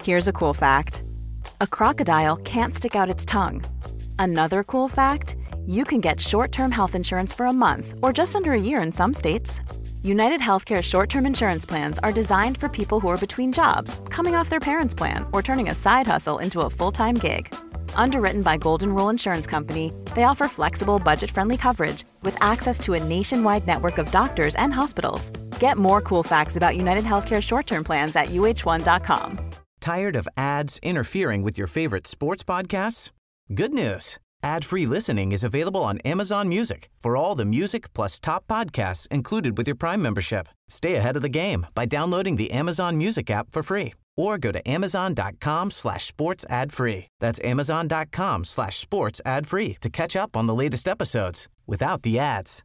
Here's a cool fact. A crocodile can't stick out its tongue. Another cool fact, you can get short-term health insurance for a month or just under a year in some states. United Healthcare short-term insurance plans are designed for people who are between jobs, coming off their parents' plan, or turning a side hustle into a full-time gig. Underwritten by Golden Rule Insurance Company, they offer flexible, budget-friendly coverage with access to a nationwide network of doctors and hospitals. Get more cool facts about United Healthcare short-term plans at uh1.com. Tired of ads interfering with your favorite sports podcasts? Good news. Ad-free listening is available on Amazon Music for all the music plus top podcasts included with your Prime membership. Stay ahead of the game by downloading the Amazon Music app for free or go to amazon.com/sports ad free. That's amazon.com/sports ad free to catch up on the latest episodes without the ads.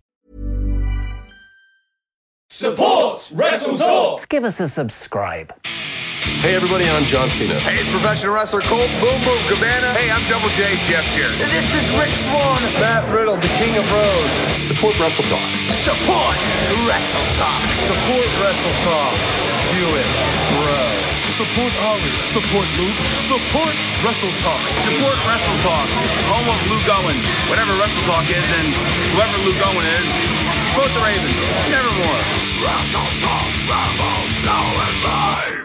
Support Wrestle Talk! Give us a subscribe. Hey everybody, I'm John Cena. Hey, it's professional wrestler Colt Boom Boom Cabana. Hey, I'm Double J Jeff here. This is Rich Swann. Matt Riddle, the King of Bros. Support Wrestle Talk. Support Wrestle Talk. Support Wrestle Talk. Do it, bro. Support Ollie. Support Luke. Support Wrestle Talk. Support Wrestle Talk. Home of Luke Owen. Whatever Wrestle Talk is, and whoever Luke Owen is, quote the Raven. Nevermore. Wrestle Talk. Rambo. Now it's live.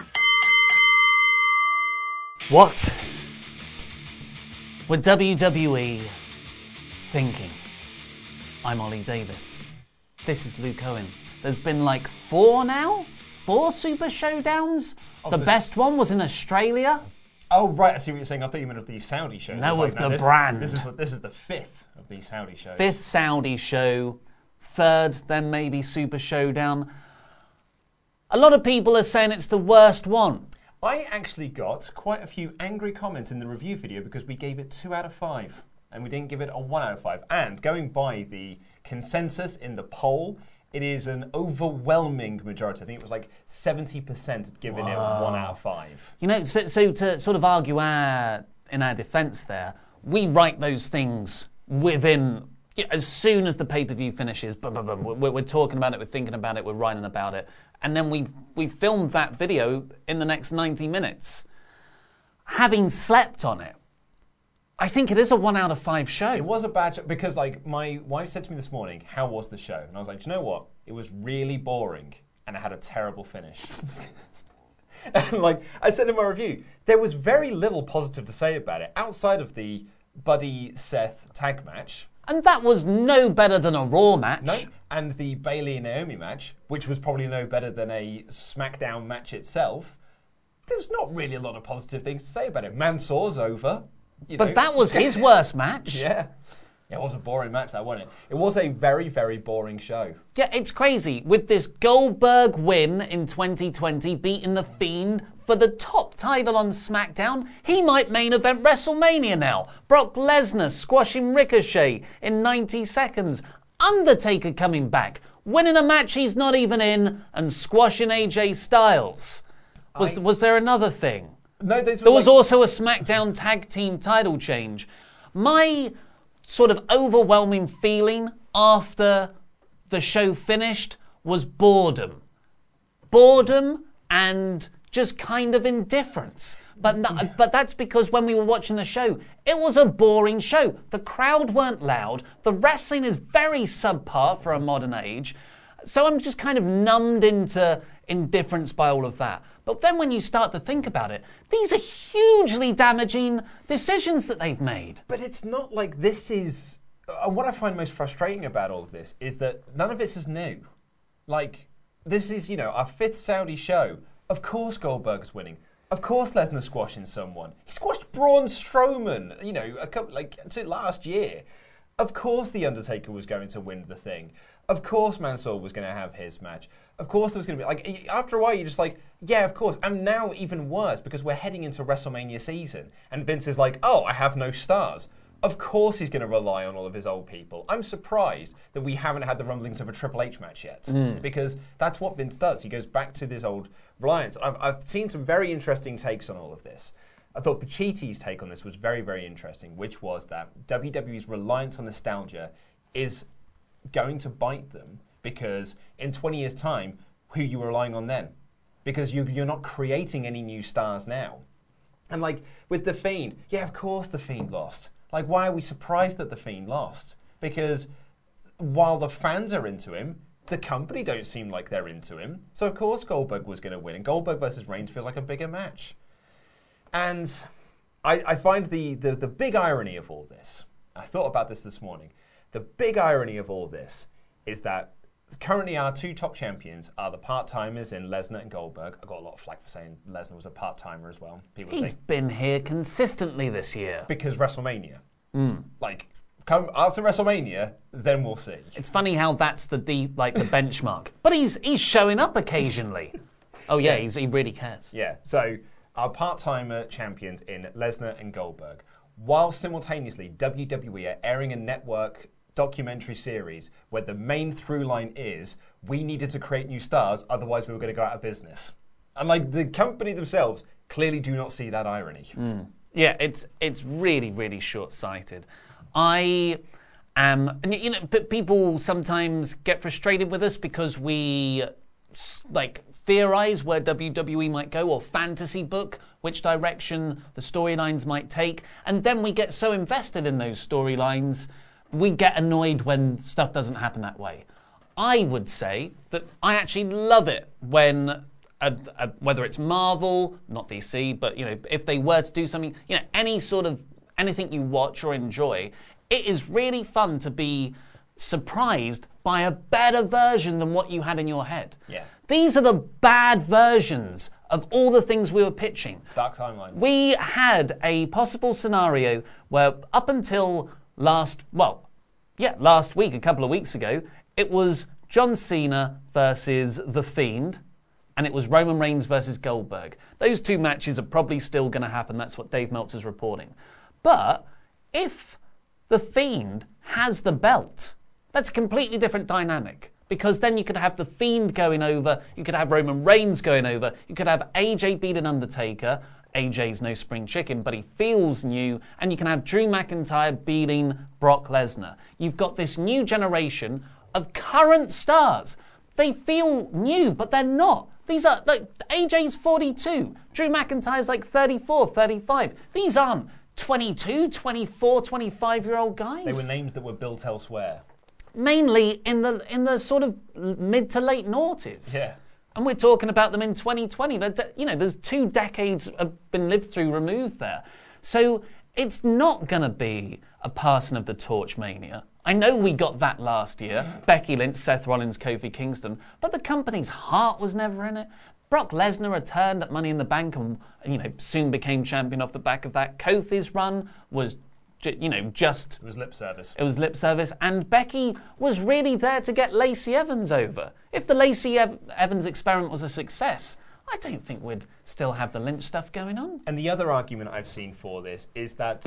What would WWE thinking? I'm Ollie Davis. This is Luke Owen. There's been like four Super Showdowns. The best one was in Australia. Oh, right, I see what you're saying. I thought you meant of the Saudi show. No, of the brand. This is the fifth of these Saudi shows. Fifth Saudi show. Third, then maybe Super Showdown. A lot of people are saying it's the worst one. I actually got quite a few angry comments in the review video because we gave it 2 out of 5 and we didn't give it a 1 out of 5. And going by the consensus in the poll, it is an overwhelming majority. I think it was like 70% had given it 1 out of 5. You know, so to sort of argue in our defence there, we write those things within, as soon as the pay-per-view finishes, we're talking about it, we're thinking about it, we're writing about it. And then we filmed that video in the next 90 minutes. Having slept on it, I think it is a 1 out of 5 show. It was a bad show because, like, my wife said to me this morning, "How was the show?" And I was like, "Do you know what? It was really boring, and it had a terrible finish." And, like I said in my review, there was very little positive to say about it outside of the Buddy Seth tag match. And that was no better than a Raw match. No, and the Bayley and Naomi match, which was probably no better than a SmackDown match itself. There's not really a lot of positive things to say about it. Mansoor's over. But that was his worst match. Yeah. It was a boring match, that wasn't it? It was a very, very boring show. Yeah, it's crazy. With this Goldberg win in 2020, beating The Fiend for the top title on SmackDown, he might main event WrestleMania now. Brock Lesnar squashing Ricochet in 90 seconds. Undertaker coming back, winning a match he's not even in, and squashing AJ Styles. Was there another thing? No, there was also a SmackDown tag team title change. My sort of overwhelming feeling after the show finished was boredom. Boredom and just kind of indifference. But that's because when we were watching the show, it was a boring show. The crowd weren't loud. The wrestling is very subpar for a modern age. So I'm just kind of numbed into indifference by all of that. But then when you start to think about it, these are hugely damaging decisions that they've made. But it's not like this is... what I find most frustrating about all of this is that none of this is new. Like, this is, our fifth Saudi show. Of course Goldberg's winning. Of course Lesnar's squashing someone. He squashed Braun Strowman, last year. Of course The Undertaker was going to win the thing. Of course Mansoor was going to have his match. Of course there was going to be... after a while, you're just like, yeah, of course. And now even worse, because we're heading into WrestleMania season. And Vince is like, oh, I have no stars. Of course he's going to rely on all of his old people. I'm surprised that we haven't had the rumblings of a Triple H match yet. Because that's what Vince does. He goes back to this old reliance. I've seen some very interesting takes on all of this. I thought Pachiti's take on this was very, very interesting, which was that WWE's reliance on nostalgia is going to bite them because in 20 years' time, who are you relying on then? Because you're not creating any new stars now. And like with The Fiend, yeah, of course The Fiend lost. Like, why are we surprised that The Fiend lost? Because while the fans are into him, the company don't seem like they're into him. So of course Goldberg was going to win. And Goldberg versus Reigns feels like a bigger match. And I find the big irony of all this, I thought about this morning, the big irony of all this is that currently our two top champions are the part-timers in Lesnar and Goldberg. I got a lot of flack for saying Lesnar was a part-timer as well. He's been here consistently this year. Because WrestleMania. Like, come after WrestleMania, then we'll see. It's funny how that's the benchmark. But he's showing up occasionally. Oh yeah, he really cares. Yeah, so our part-timer champions in Lesnar and Goldberg, while simultaneously WWE are airing a network documentary series where the main through line is we needed to create new stars, otherwise we were going to go out of business. And like the company themselves clearly do not see that irony. Yeah, it's really, really short-sighted. I am, but people sometimes get frustrated with us because we theorize where WWE might go or fantasy book which direction the storylines might take, and then we get so invested in those storylines we get annoyed when stuff doesn't happen that way. I would say that I actually love it when whether it's Marvel, not DC, but if they were to do something, anything you watch or enjoy, it is really fun to be surprised by a better version than what you had in your head. Yeah. These are the bad versions of all the things we were pitching. Dark timeline. We had a possible scenario where up until last week, a couple of weeks ago, it was John Cena versus The Fiend, and it was Roman Reigns versus Goldberg. Those two matches are probably still going to happen. That's what Dave Meltzer's reporting. But if The Fiend has the belt, that's a completely different dynamic. Because then you could have The Fiend going over, you could have Roman Reigns going over, you could have AJ beating Undertaker. AJ's no spring chicken, but he feels new, and you can have Drew McIntyre beating Brock Lesnar. You've got this new generation of current stars. They feel new, but they're not. These are, AJ's 42, Drew McIntyre's 34, 35. These aren't 22, 24, 25-year-old guys. They were names that were built elsewhere. Mainly in the sort of mid to late noughties. Yeah. And we're talking about them in 2020. There's 2 decades have been lived through removed there. So it's not going to be a passing of the torch mania. I know we got that last year. Becky Lynch, Seth Rollins, Kofi Kingston. But the company's heart was never in it. Brock Lesnar returned at Money in the Bank and soon became champion off the back of that. Kofi's run was it was lip service. It was lip service, and Becky was really there to get Lacey Evans over. If the Lacey Evans experiment was a success, I don't think we'd still have the Lynch stuff going on. And the other argument I've seen for this is that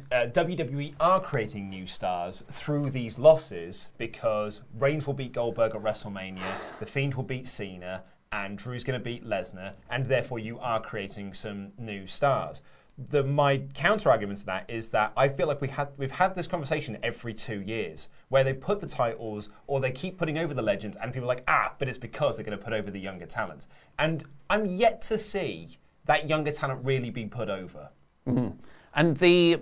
WWE are creating new stars through these losses because Reigns will beat Goldberg at WrestleMania, The Fiend will beat Cena, and Drew's going to beat Lesnar, and therefore you are creating some new stars. My counter-argument to that is that I feel like we've had this conversation every 2 years where they put the titles or they keep putting over the legends and people are like, but it's because they're going to put over the younger talent. And I'm yet to see that younger talent really be put over. Mm-hmm. And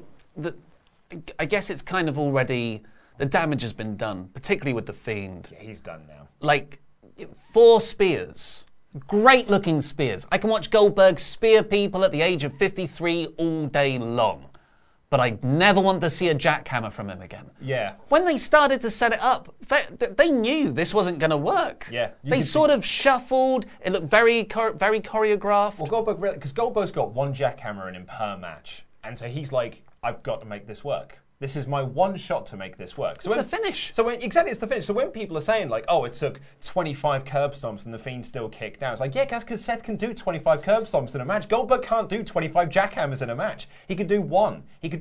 I guess it's kind of already, the damage has been done, particularly with The Fiend. Yeah, he's done now. 4 spears. Great looking spears. I can watch Goldberg spear people at the age of 53 all day long. But I'd never want to see a jackhammer from him again. Yeah. When they started to set it up, they knew this wasn't going to work. Yeah. They sort of shuffled. It looked very choreographed. Well, Goldberg, because Goldberg's got one jackhammer in him per match. And so he's like, I've got to make this work. This is my one shot to make this work. It's the finish. Exactly, it's the finish. So when people are saying, it took 25 curb stomps and the Fiend still kicked out, it's like, yeah, guys, because Seth can do 25 curb stomps in a match. Goldberg can't do 25 jackhammers in a match. He could do one.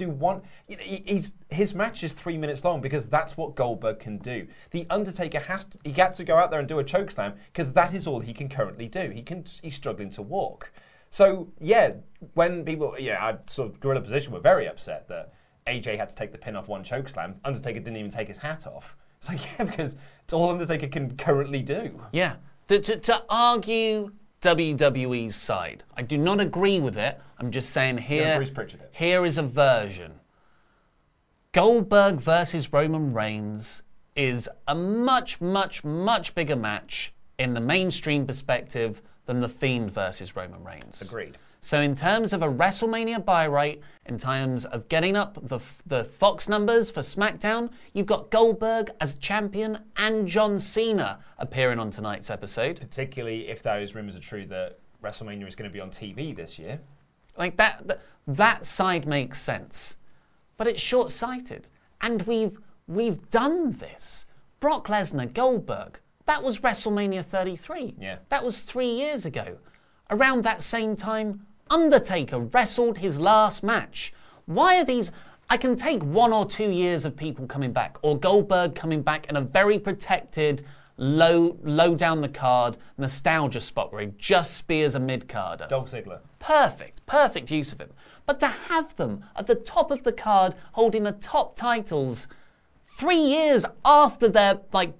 His match is 3 minutes long because that's what Goldberg can do. The Undertaker had to go out there and do a chokeslam because that is all he can currently do. He's struggling to walk. So, yeah, when people, I sort of Gorilla Position were very upset that AJ had to take the pin off one chokeslam. Undertaker didn't even take his hat off. It's like, yeah, because it's all Undertaker can currently do. Yeah. To argue WWE's side. I do not agree with it. I'm just saying here is a version. Goldberg versus Roman Reigns is a much, much, much bigger match in the mainstream perspective than The Fiend versus Roman Reigns. Agreed. So in terms of a WrestleMania buy rate, in terms of getting up the Fox numbers for SmackDown, you've got Goldberg as champion and John Cena appearing on tonight's episode. Particularly if those rumours are true that WrestleMania is going to be on TV this year. Like that side makes sense. But it's short-sighted. And we've done this. Brock Lesnar, Goldberg, that was WrestleMania 33. Yeah. That was 3 years ago. Around that same time, Undertaker wrestled his last match. Why are these... I can take 1 or 2 years of people coming back, or Goldberg coming back in a very protected, low down the card, nostalgia spot where he just spears a mid-carder. Dolph Ziggler. Perfect use of him. But to have them at the top of the card holding the top titles 3 years after their,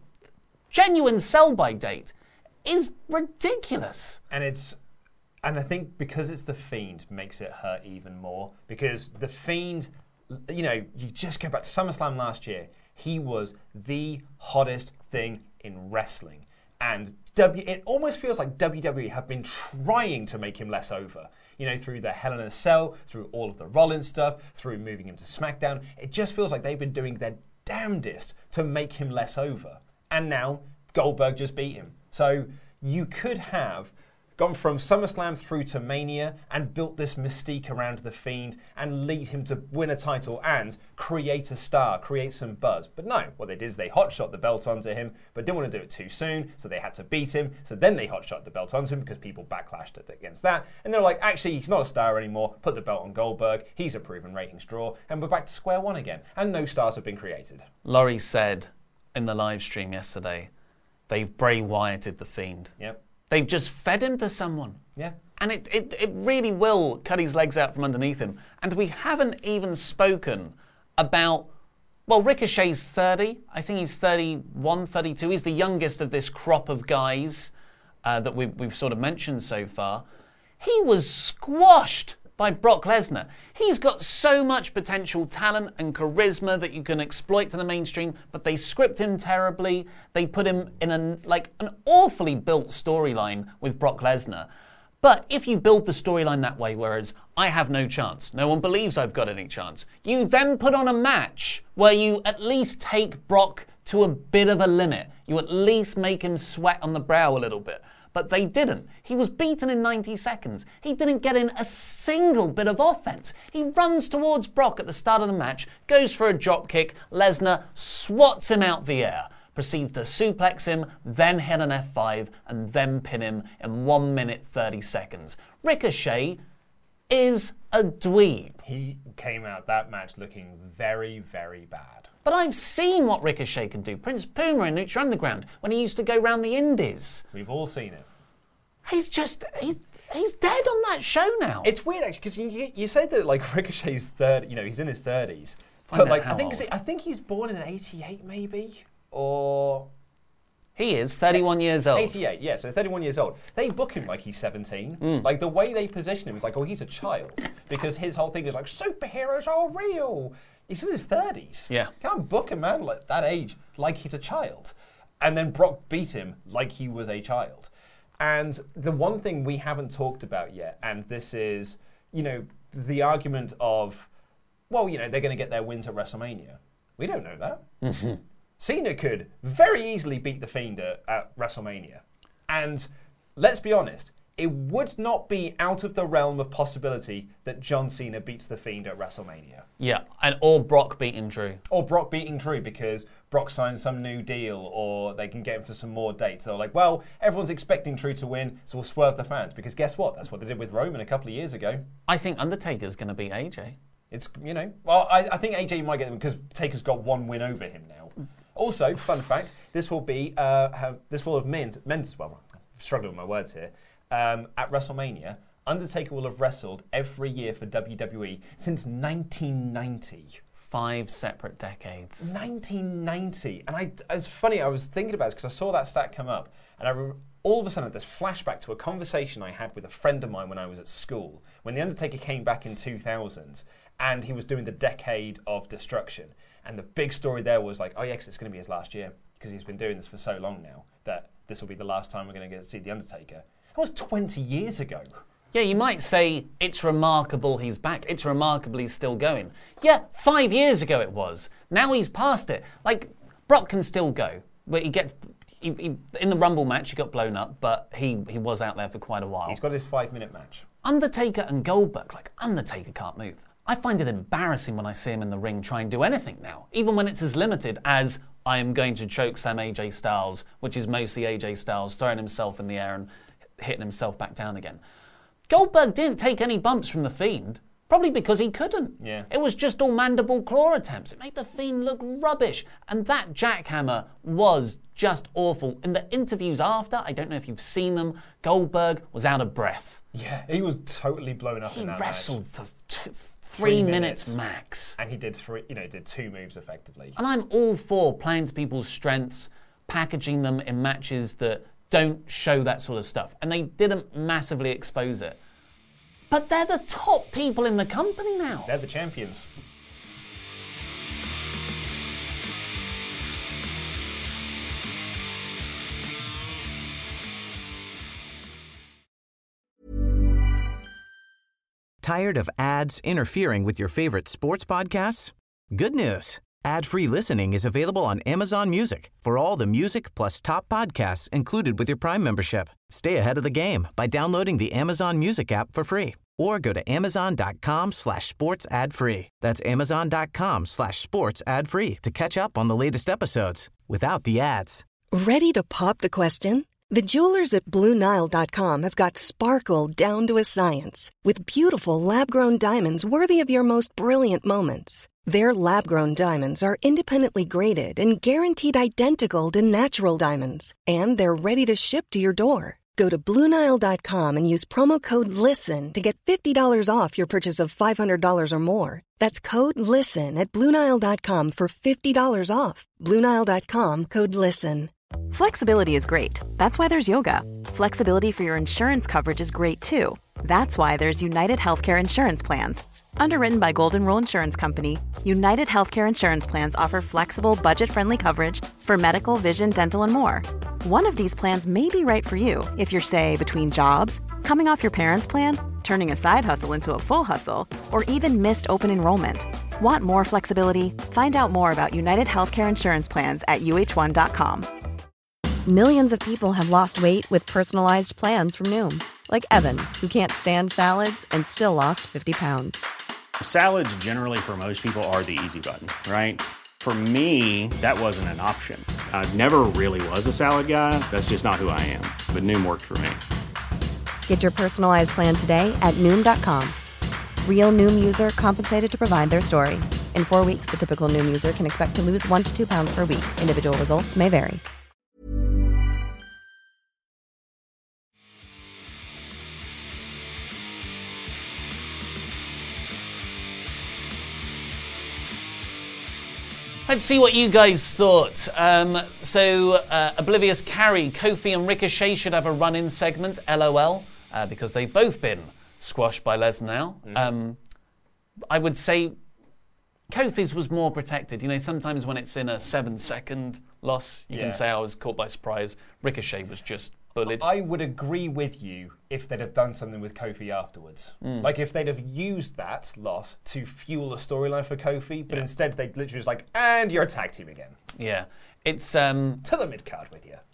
genuine sell-by date is ridiculous. And I think because it's The Fiend makes it hurt even more. Because The Fiend, you just go back to SummerSlam last year. He was the hottest thing in wrestling. And it almost feels like WWE have been trying to make him less over. Through the Hell in a Cell, through all of the Rollins stuff, through moving him to SmackDown. It just feels like they've been doing their damnedest to make him less over. And now Goldberg just beat him. So you could have gone from SummerSlam through to Mania and built this mystique around The Fiend and lead him to win a title and create a star, create some buzz. But no, what they did is they hotshot the belt onto him, but didn't want to do it too soon, so they had to beat him. So then they hotshot the belt onto him because people backlashed against that. And they're like, actually, he's not a star anymore. Put the belt on Goldberg. He's a proven ratings draw. And we're back to square one again. And no stars have been created. Laurie said in the live stream yesterday, they've Bray Wyatted The Fiend. Yep. They've just fed him to someone. Yeah. And it really will cut his legs out from underneath him. And we haven't even spoken about... Well, Ricochet's 30. I think he's 31, 32. He's the youngest of this crop of guys that we've sort of mentioned so far. He was squashed by Brock Lesnar. He's got so much potential talent and charisma that you can exploit to the mainstream, but they script him terribly. They put him in an awfully built storyline with Brock Lesnar. But if you build the storyline that way, whereas I have no chance, no one believes I've got any chance, you then put on a match where you at least take Brock to a bit of a limit. You at least make him sweat on the brow a little bit. But they didn't. He was beaten in 90 seconds. He didn't get in a single bit of offense. He runs towards Brock at the start of the match, goes for a drop kick. Lesnar swats him out the air, proceeds to suplex him, then hit an F5, and then pin him in 1 minute 30 seconds. Ricochet is a dweeb. He came out that match looking very, very bad. But I've seen what Ricochet can do. Prince Puma in Lucha Underground, when he used to go round the Indies. We've all seen it. He's dead on that show now. It's weird, actually, because you say that, Ricochet's 30, he's in his 30s. But, I think he's born in 88, maybe? Or... He is 31 years old. 88, yeah, so 31 years old. They book him like he's 17. The way they position him is he's a child. Because his whole thing is superheroes are real. He's in his 30s. Yeah. You can't book a man like that age like he's a child. And then Brock beat him like he was a child. And the one thing we haven't talked about yet, and this is, the argument of, they're going to get their wins at WrestleMania. We don't know that. Mm-hmm. Cena could very easily beat The Fiend at WrestleMania. And let's be honest, it would not be out of the realm of possibility that John Cena beats The Fiend at WrestleMania. Yeah, or Brock beating Drew. Or Brock beating Drew because Brock signs some new deal or they can get him for some more dates. They're like, everyone's expecting Drew to win, so we'll swerve the fans. Because guess what? That's what they did with Roman a couple of years ago. I think Undertaker's going to beat AJ. It's, I think AJ might get them because Taker's got one win over him now. Also, fun fact, this will have meant as well. I'm struggling with my words here. At WrestleMania, Undertaker will have wrestled every year for WWE since 1990. 5 separate decades. 1990. And it's funny, I was thinking about it because I saw that stat come up, and all of a sudden, this flashback to a conversation I had with a friend of mine when I was at school, when The Undertaker came back in 2000, and he was doing the Decade of Destruction. And the big story there was like, oh yeah, 'cause it's going to be his last year, because he's been doing this for so long now, that this will be the last time we're going to get to see The Undertaker. That was 20 years ago. Yeah, you might say it's remarkable he's back. It's remarkable he's still going. Yeah, 5 years ago it was. Now he's past it. Like, Brock can still go, but he in the Rumble match, he got blown up, but he was out there for quite a while. He's got his 5-minute match. Undertaker and Goldberg, like, Undertaker can't move. I find it embarrassing when I see him in the ring try and do anything now, even when it's as limited as I am going to chokeslam AJ Styles, which is mostly AJ Styles throwing himself in the air and hitting himself back down again. Goldberg didn't take any bumps from The Fiend, probably because he couldn't. Yeah. It was just all mandible claw attempts. It made The Fiend look rubbish. And that jackhammer was just awful. In the interviews after, I don't know if you've seen them, Goldberg was out of breath. Yeah, he was totally blown up in that match. He wrestled for 3 minutes max. And he did 2 moves effectively. And I'm all for playing to people's strengths, packaging them in matches that don't show that sort of stuff. And they didn't massively expose it. But they're the top people in the company now. They're the champions. Tired of ads interfering with your favorite sports podcasts? Good news. Ad-free listening is available on Amazon Music for all the music plus top podcasts included with your Prime membership. Stay ahead of the game by downloading the Amazon Music app for free or go to amazon.com/sports ad free. That's amazon.com/sports ad free to catch up on the latest episodes without the ads. Ready to pop the question? The jewelers at BlueNile.com have got sparkle down to a science with beautiful lab-grown diamonds worthy of your most brilliant moments. Their lab-grown diamonds are independently graded and guaranteed identical to natural diamonds, and they're ready to ship to your door. Go to BlueNile.com and use promo code LISTEN to get $50 off your purchase of $500 or more. That's code LISTEN at BlueNile.com for $50 off. BlueNile.com, code LISTEN. Flexibility is great. That's why there's yoga. Flexibility for your insurance coverage is great too. That's why there's United Healthcare Insurance Plans. Underwritten by Golden Rule Insurance Company, United Healthcare Insurance Plans offer flexible, budget-friendly coverage for medical, vision, dental, and more. One of these plans may be right for you if you're, say, between jobs, coming off your parents' plan, turning a side hustle into a full hustle, or even missed open enrollment. Want more flexibility? Find out more about United Healthcare Insurance Plans at uh1.com. Millions of people have lost weight with personalized plans from Noom. Like Evan, who can't stand salads and still lost 50 pounds. Salads generally for most people are the easy button, right? For me, that wasn't an option. I never really was a salad guy. That's just not who I am. But Noom worked for me. Get your personalized plan today at Noom.com. Real Noom user compensated to provide their story. In 4 weeks, the typical Noom user can expect to lose 1 to 2 pounds per week. Individual results may vary. Let's see what you guys thought. Oblivious Carry, Kofi and Ricochet should have a run-in segment, LOL, because they've both been squashed by Lesnar now. Mm-hmm. I would say Kofi's was more protected. You know, sometimes when it's in a 7-second loss, you can say I was caught by surprise. Ricochet was just bullied. I would agree with you if they'd have done something with Kofi afterwards. Like if they'd have used that loss to fuel a storyline for Kofi, but instead they'd literally just like, and you're a tag team again. Yeah. It's to the mid-card with you.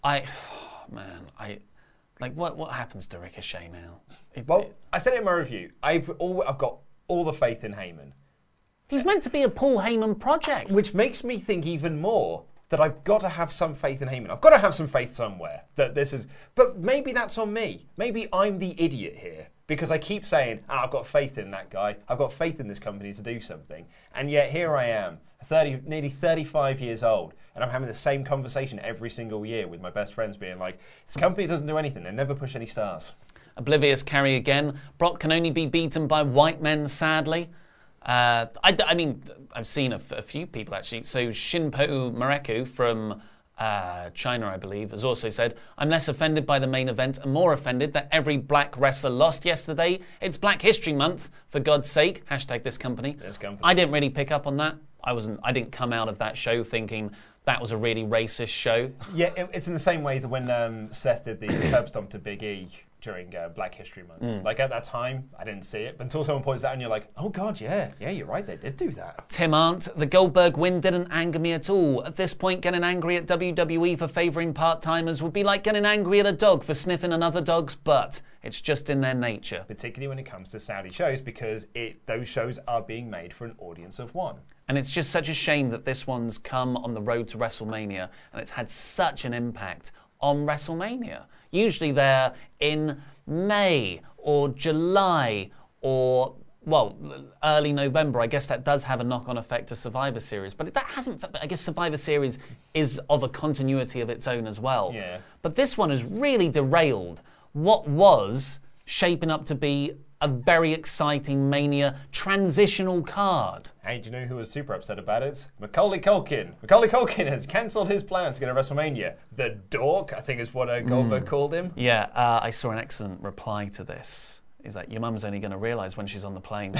What happens to Ricochet now? I said it in my review. I've got all the faith in Heyman. He's meant to be a Paul Heyman project. Which makes me think even more that I've got to have some faith in Heyman. I've got to have some faith somewhere that this is... But maybe that's on me. Maybe I'm the idiot here because I keep saying, I've got faith in that guy. I've got faith in this company to do something. And yet here I am, nearly 35 years old, and I'm having the same conversation every single year with my best friends being like, this company doesn't do anything. They never push any stars. Oblivious Carry again. Brock can only be beaten by white men, sadly. I mean, I've seen a few people actually. So Shinpo Mareku from China, I believe, has also said, I'm less offended by the main event and more offended that every black wrestler lost yesterday. It's Black History Month, for God's sake. Hashtag this company. I didn't really pick up on that. I didn't come out of that show thinking that was a really racist show. Yeah, it's in the same way that when Seth did the curb stomp to Big E during Black History Month. Like, at that time, I didn't see it, but until someone points out and you're like, oh God, yeah, you're right, they did do that. Tim Arndt, the Goldberg win didn't anger me at all. At this point, getting angry at WWE for favouring part-timers would be like getting angry at a dog for sniffing another dog's butt. It's just in their nature. Particularly when it comes to Saudi shows, because those shows are being made for an audience of one. And it's just such a shame that this one's come on the road to WrestleMania, and it's had such an impact on WrestleMania. Usually they're in May or July or, well, early November. I guess that does have a knock-on effect to Survivor Series. But that hasn't... I guess Survivor Series is of a continuity of its own as well. Yeah. But this one has really derailed what was shaping up to be a very exciting Mania transitional card. Hey, do you know who was super upset about it? Macaulay Culkin. Macaulay Culkin has cancelled his plans to go to WrestleMania. The dork, I think is what Goldberg called him. Yeah, I saw an excellent reply to this. He's like, your mum's only going to realise when she's on the plane.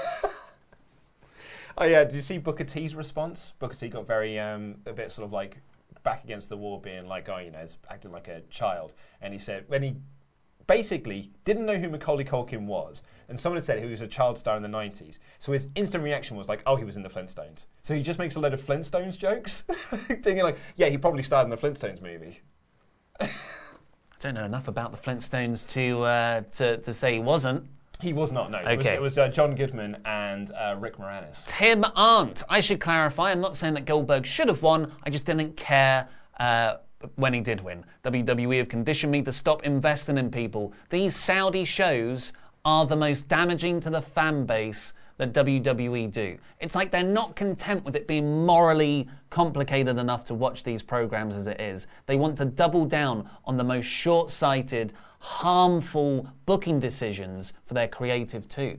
Oh yeah, did you see Booker T's response? Booker T got very, a bit sort of like back against the wall, being like, oh, you know, he's acting like a child. And he said, when he basically didn't know who Macaulay Culkin was, and someone had said he was a child star in the 90s. So his instant reaction was like, oh, he was in the Flintstones. So he just makes a load of Flintstones jokes, thinking like, yeah, he probably starred in the Flintstones movie. I don't know enough about the Flintstones to say he wasn't. He was not, no. Okay. It was John Goodman and Rick Moranis. Tim Arndt. I should clarify, I'm not saying that Goldberg should have won, I just didn't care when he did win. WWE have conditioned me to stop investing in people. These Saudi shows are the most damaging to the fan base that WWE do. It's like they're not content with it being morally complicated enough to watch these programs as it is. They want to double down on the most short-sighted, harmful booking decisions for their creative too.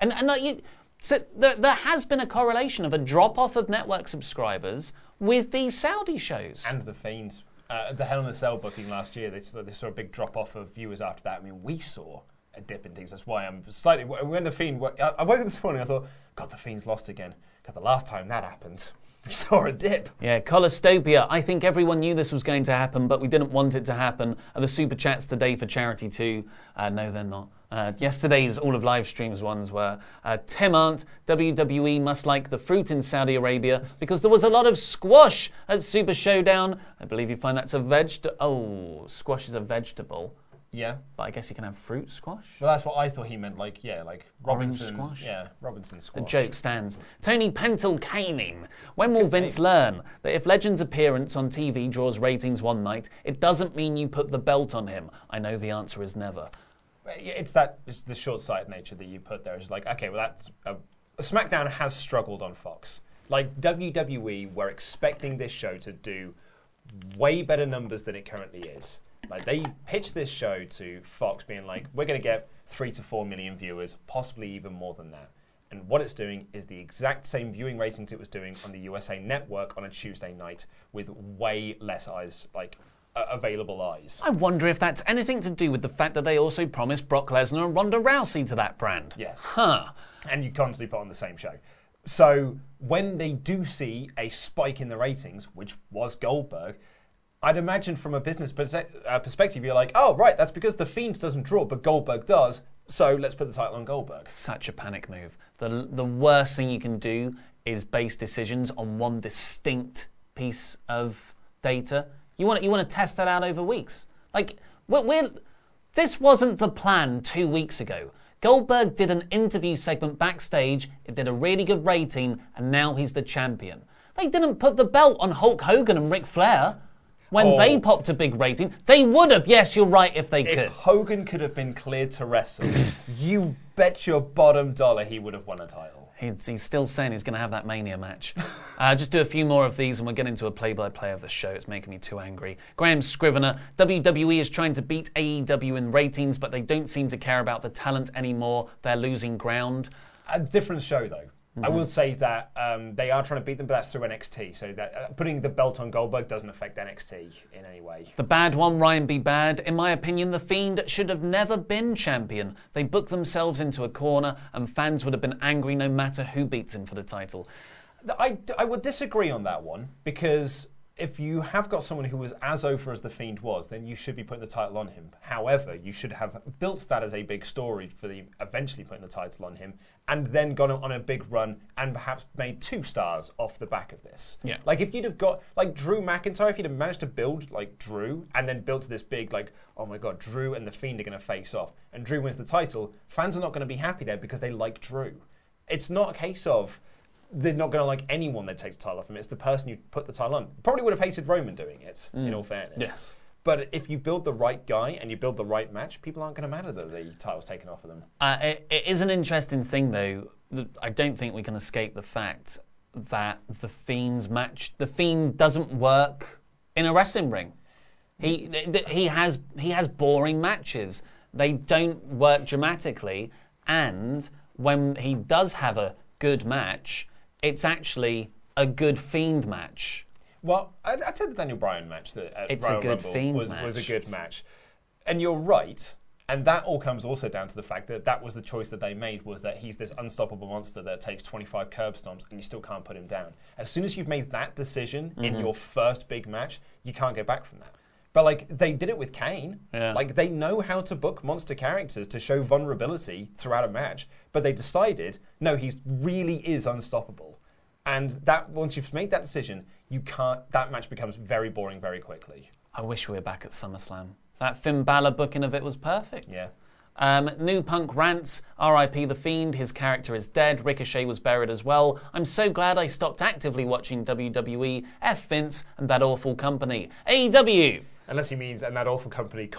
So there has been a correlation of a drop-off of network subscribers with these Saudi shows. And The Fiend. The Hell in a Cell booking last year, they saw a big drop-off of viewers after that. I mean, we saw a dip in things. That's why I'm slightly... When The Fiend... I woke up this morning, I thought, God, The Fiend's lost again. God, the last time that happened, we saw a dip. Yeah, Colostopia. I think everyone knew this was going to happen, but we didn't want it to happen. The super chats today for charity too. No, they're not. Yesterday's all of live streams ones were Tim Arndt, WWE must like the fruit in Saudi Arabia because there was a lot of squash at Super Showdown. I believe you find that's a squash is a vegetable. Yeah. But I guess you can have fruit squash. Well, that's what I thought he meant, like Robinson's squash. Yeah, Robinson's squash. The joke stands. Tony Pentelcaning. When will Vince learn that if Legend's appearance on TV draws ratings one night, it doesn't mean you put the belt on him? I know the answer is never. It's the short-sighted nature that you put there. It's like, okay, well, that's... SmackDown has struggled on Fox. Like, WWE were expecting this show to do way better numbers than it currently is. Like, they pitched this show to Fox being like, we're going to get 3 to 4 million viewers, possibly even more than that. And what it's doing is the exact same viewing ratings it was doing on the USA Network on a Tuesday night with way less eyes, like... available eyes. I wonder if that's anything to do with the fact that they also promised Brock Lesnar and Ronda Rousey to that brand. Yes. Huh. And you constantly put on the same show. So when they do see a spike in the ratings, which was Goldberg, I'd imagine from a business perspective, you're like, oh, right, that's because The Fiend doesn't draw, but Goldberg does, so let's put the title on Goldberg. Such a panic move. The worst thing you can do is base decisions on one distinct piece of data. You want to test that out over weeks. Like, this wasn't the plan 2 weeks ago. Goldberg did an interview segment backstage, it did a really good rating, and now he's the champion. They didn't put the belt on Hulk Hogan and Ric Flair when they popped a big rating. They would have, yes, you're right, if they could. If Hogan could have been cleared to wrestle, you bet your bottom dollar he would have won a title. He's still saying he's going to have that Mania match. Just do a few more of these and we'll get into a play-by-play of the show. It's making me too angry. Graham Scrivener, WWE is trying to beat AEW in ratings, but they don't seem to care about the talent anymore. They're losing ground. A different show, though. I will say that they are trying to beat them, but that's through NXT. So that putting the belt on Goldberg doesn't affect NXT in any way. The bad one, Ryan B. Bad. In my opinion, The Fiend should have never been champion. They booked themselves into a corner, and fans would have been angry no matter who beats him for the title. I would disagree on that one, because if you have got someone who was as over as The Fiend was, then you should be putting the title on him. However, you should have built that as a big story for the eventually putting the title on him, and then gone on a big run and perhaps made 2 stars off the back of this. Yeah. Like if you'd have got, like Drew McIntyre, if you'd have managed to build like Drew and then built this big, like, oh my God, Drew and The Fiend are going to face off, and Drew wins the title, fans are not going to be happy there because they like Drew. It's not a case of they're not going to like anyone that takes the title off him. It's the person you put the title on. Probably would have hated Roman doing it, in all fairness. Yes. But if you build the right guy and you build the right match, people aren't going to matter that the title's taken off of them. It is an interesting thing, though. I don't think we can escape the fact that the Fiend doesn't work in a wrestling ring. He has boring matches. They don't work dramatically, and when he does have a good match, it's actually a good Fiend match. Well, I'd say the Daniel Bryan match at Royal Rumble was a good match. And you're right, and that all comes also down to the fact that was the choice that they made, was that he's this unstoppable monster that takes 25 curb stomps and you still can't put him down. As soon as you've made that decision in your first big match, you can't go back from that. But like they did it with Kane. Yeah. Like they know how to book monster characters to show vulnerability throughout a match, but they decided, no, he really is unstoppable. And that once you've made that decision, that match becomes very boring very quickly. I wish we were back at SummerSlam. That Finn Balor booking of it was perfect. Yeah. New Punk rants, R.I.P. The Fiend, his character is dead, Ricochet was buried as well. I'm so glad I stopped actively watching WWE, F Vince and that awful company. AEW! Unless he means, and that awful company,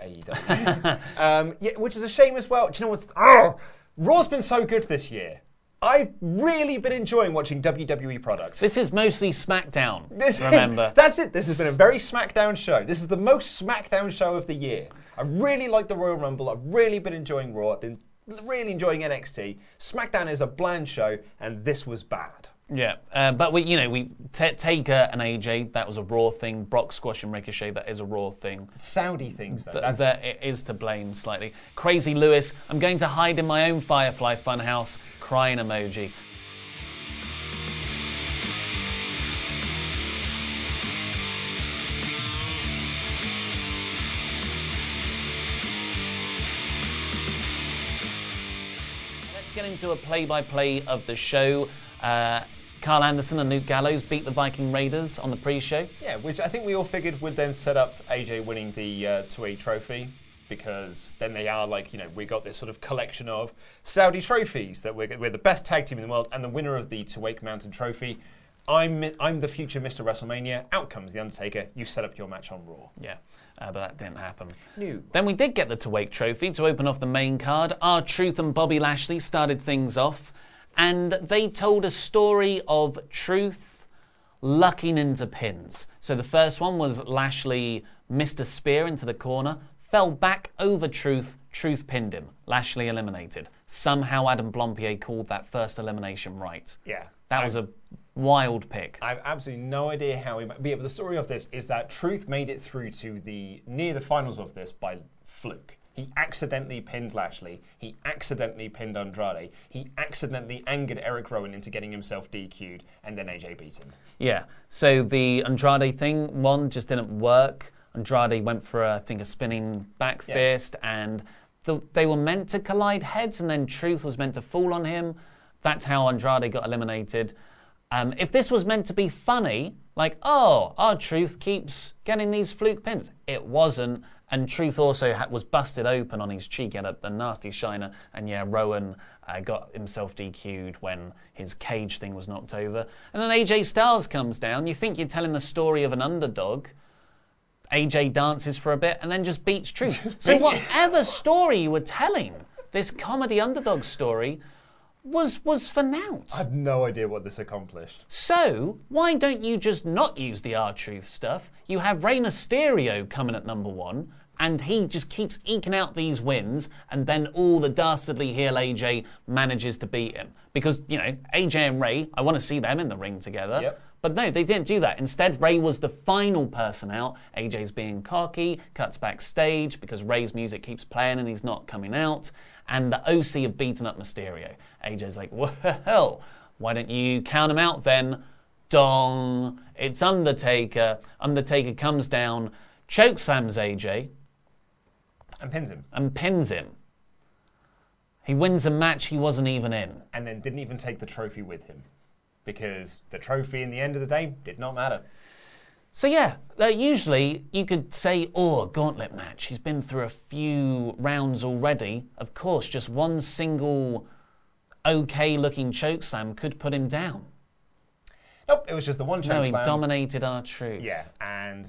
AEW. Yeah, which is a shame as well. Do you know what's... Raw's been so good this year. I've really been enjoying watching WWE products. This is mostly SmackDown, remember. That's it. This has been a very SmackDown show. This is the most SmackDown show of the year. I really like the Royal Rumble. I've really been enjoying Raw. I've been really enjoying NXT. SmackDown is a bland show, and this was bad. Yeah, but Taker and AJ, that was a Raw thing. Brock squashing Ricochet, that is a Raw thing. Saudi things, though. That is to blame slightly. Crazy Lewis, I'm going to hide in my own Firefly funhouse. Crying emoji. Let's get into a play-by-play of the show. Carl Anderson and Luke Gallows beat the Viking Raiders on the pre-show. Yeah, which I think we all figured would then set up AJ winning the 2A trophy, because then they are like, we got this sort of collection of Saudi trophies that we're the best tag team in the world, and the winner of the Tuwaiq Mountain Trophy, I'm the future Mr. WrestleMania. Out comes The Undertaker. You set up your match on Raw. Yeah, but that didn't happen. No. Then we did get the Tuwaiq Trophy to open off the main card. R-Truth and Bobby Lashley started things off, and they told a story of Truth lucking into pins. So the first one was Lashley missed a spear into the corner, fell back over Truth, Truth pinned him. Lashley eliminated. Somehow Adam Blompier called that first elimination right. Yeah. That was a wild pick. I have absolutely no idea how he... But the story of this is that Truth made it through to near the finals of this by fluke. He accidentally pinned Lashley. He accidentally pinned Andrade. He accidentally angered Eric Rowan into getting himself DQ'd, and then AJ beat him. Yeah. So the Andrade thing, just didn't work. Andrade went for, I think, a spinning back fist, and they were meant to collide heads, and then Truth was meant to fall on him. That's how Andrade got eliminated. If this was meant to be funny, like, our Truth keeps getting these fluke pins, it wasn't. And Truth also was busted open on his cheek, had a nasty shiner. And Rowan got himself DQ'd when his cage thing was knocked over. And then AJ Styles comes down. You think you're telling the story of an underdog. AJ dances for a bit and then just beats Truth. So whatever story you were telling, this comedy underdog story, was for naught. I have no idea what this accomplished. So, why don't you just not use the R-Truth stuff? You have Rey Mysterio coming at number 1, And he just keeps eking out these wins, and then all the dastardly heel AJ manages to beat him. Because, AJ and Ray, I want to see them in the ring together. Yep. But no, they didn't do that. Instead, Ray was the final person out. AJ's being cocky, cuts backstage because Ray's music keeps playing and he's not coming out. And the OC have beaten up Mysterio. AJ's like, well, why don't you count him out then? Dong. It's Undertaker. Undertaker comes down, chokeslams AJ. And pins him. He wins a match he wasn't even in. And then didn't even take the trophy with him. Because the trophy, in the end of the day, did not matter. So yeah, usually you could say, a gauntlet match. He's been through a few rounds already. Of course, just one single okay-looking chokeslam could put him down. Nope, it was just the one chokeslam. No, he dominated R-Truth. Yeah, and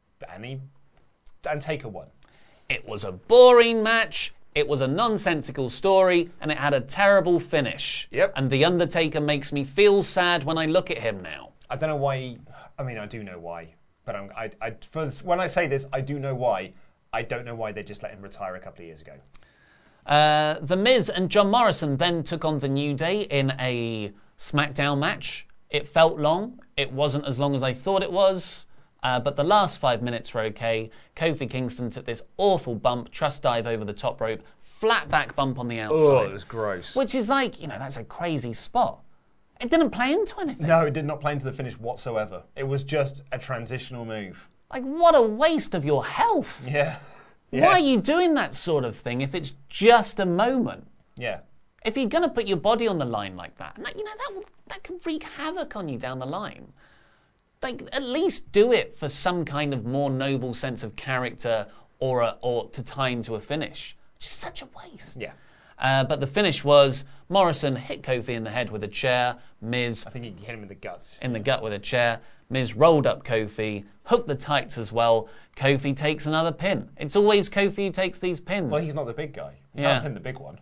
Taker won. It was a boring match. It was a nonsensical story, and it had a terrible finish. Yep. And The Undertaker makes me feel sad when I look at him now. I don't know why. I mean, I do know why. But when I say this, I do know why. I don't know why they just let him retire a couple of years ago. The Miz and John Morrison then took on The New Day in a SmackDown match. It felt long. It wasn't as long as I thought it was. But the last 5 minutes were okay. Kofi Kingston took this awful bump, trust dive over the top rope, flat back bump on the outside. Oh, it was gross. Which is like, that's a crazy spot. It didn't play into anything. No, it did not play into the finish whatsoever. It was just a transitional move. Like, what a waste of your health. Yeah. Why are you doing that sort of thing if it's just a moment? Yeah. If you're going to put your body on the line like that, that can wreak havoc on you down the line. Like, at least do it for some kind of more noble sense of character or to tie into a finish. Just such a waste. Yeah. But the finish was Morrison hit Kofi in the head with a chair. Miz... I think he hit him in the guts. In the gut with a chair. Miz rolled up Kofi, hooked the tights as well. Kofi takes another pin. It's always Kofi who takes these pins. Well, he's not the big guy. He Yeah. can't pin the big one.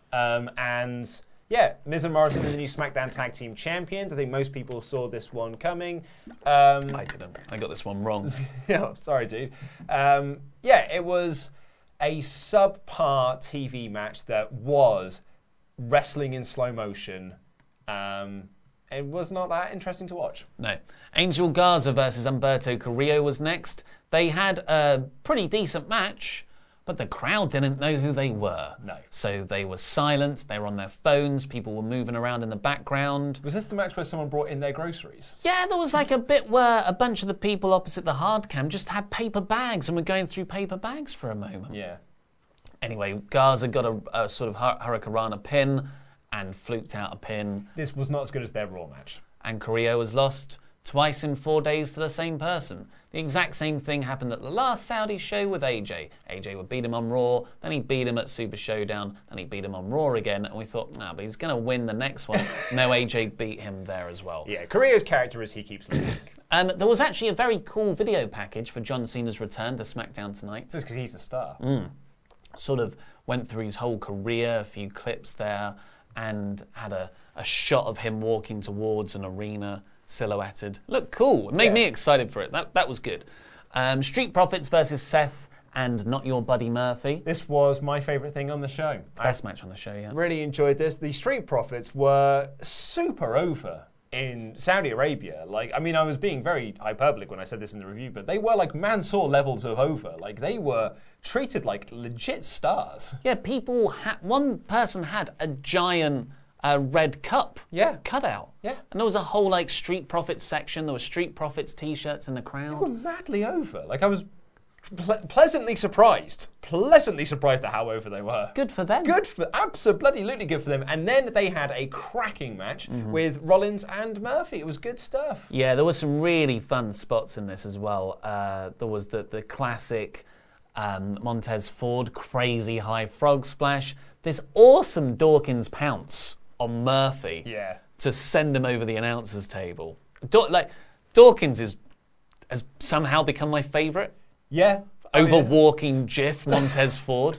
Yeah, Miz and Morrison are the new SmackDown Tag Team Champions. I think most people saw this one coming. I didn't. I got this one wrong. Yeah, sorry, dude. It was a subpar TV match that was wrestling in slow motion. It was not that interesting to watch. No. Angel Garza versus Humberto Carrillo was next. They had a pretty decent match, but the crowd didn't know who they were. No. So they were silent, they were on their phones, people were moving around in the background. Was this the match where someone brought in their groceries? Yeah, there was like a bit where a bunch of the people opposite the hard cam just had paper bags and were going through paper bags for a moment. Yeah. Anyway, Garza got a sort of Hurricanrana pin and fluked out a pin. This was not as good as their Raw match. And Carrillo was lost twice in 4 days to the same person. The exact same thing happened at the last Saudi show with AJ. AJ would beat him on Raw, then he'd beat him at Super Showdown, then he'd beat him on Raw again, and we thought, but he's going to win the next one. No, AJ beat him there as well. Yeah, Carrillo's character is he keeps losing. There was actually a very cool video package for John Cena's return to SmackDown tonight. Just because he's a star. Sort of went through his whole career, a few clips there, and had a shot of him walking towards an arena, silhouetted. Looked cool. It made me excited for it. That was good. Street Profits versus Seth and Not Your Buddy Murphy. This was my favourite thing on the show. Best match on the show, yeah. Really enjoyed this. The Street Profits were super over in Saudi Arabia. I was being very hyperbolic when I said this in the review, but they were like Mansoor levels of over. Like, they were treated like legit stars. Yeah, one person had a giant red cup cutout. Yeah. And there was a whole Street Profits section. There were Street Profits t-shirts in the crowd. They were madly over. I was pleasantly surprised at how over they were. Good for them. Absolutely good for them. And then they had a cracking match with Rollins and Murphy. It was good stuff. Yeah, there were some really fun spots in this as well. There was the classic Montez Ford crazy high frog splash. This awesome Dawkins pounce on Murphy to send him over the announcer's table. Dawkins has somehow become my favourite. Yeah. Walking GIF Montez Ford.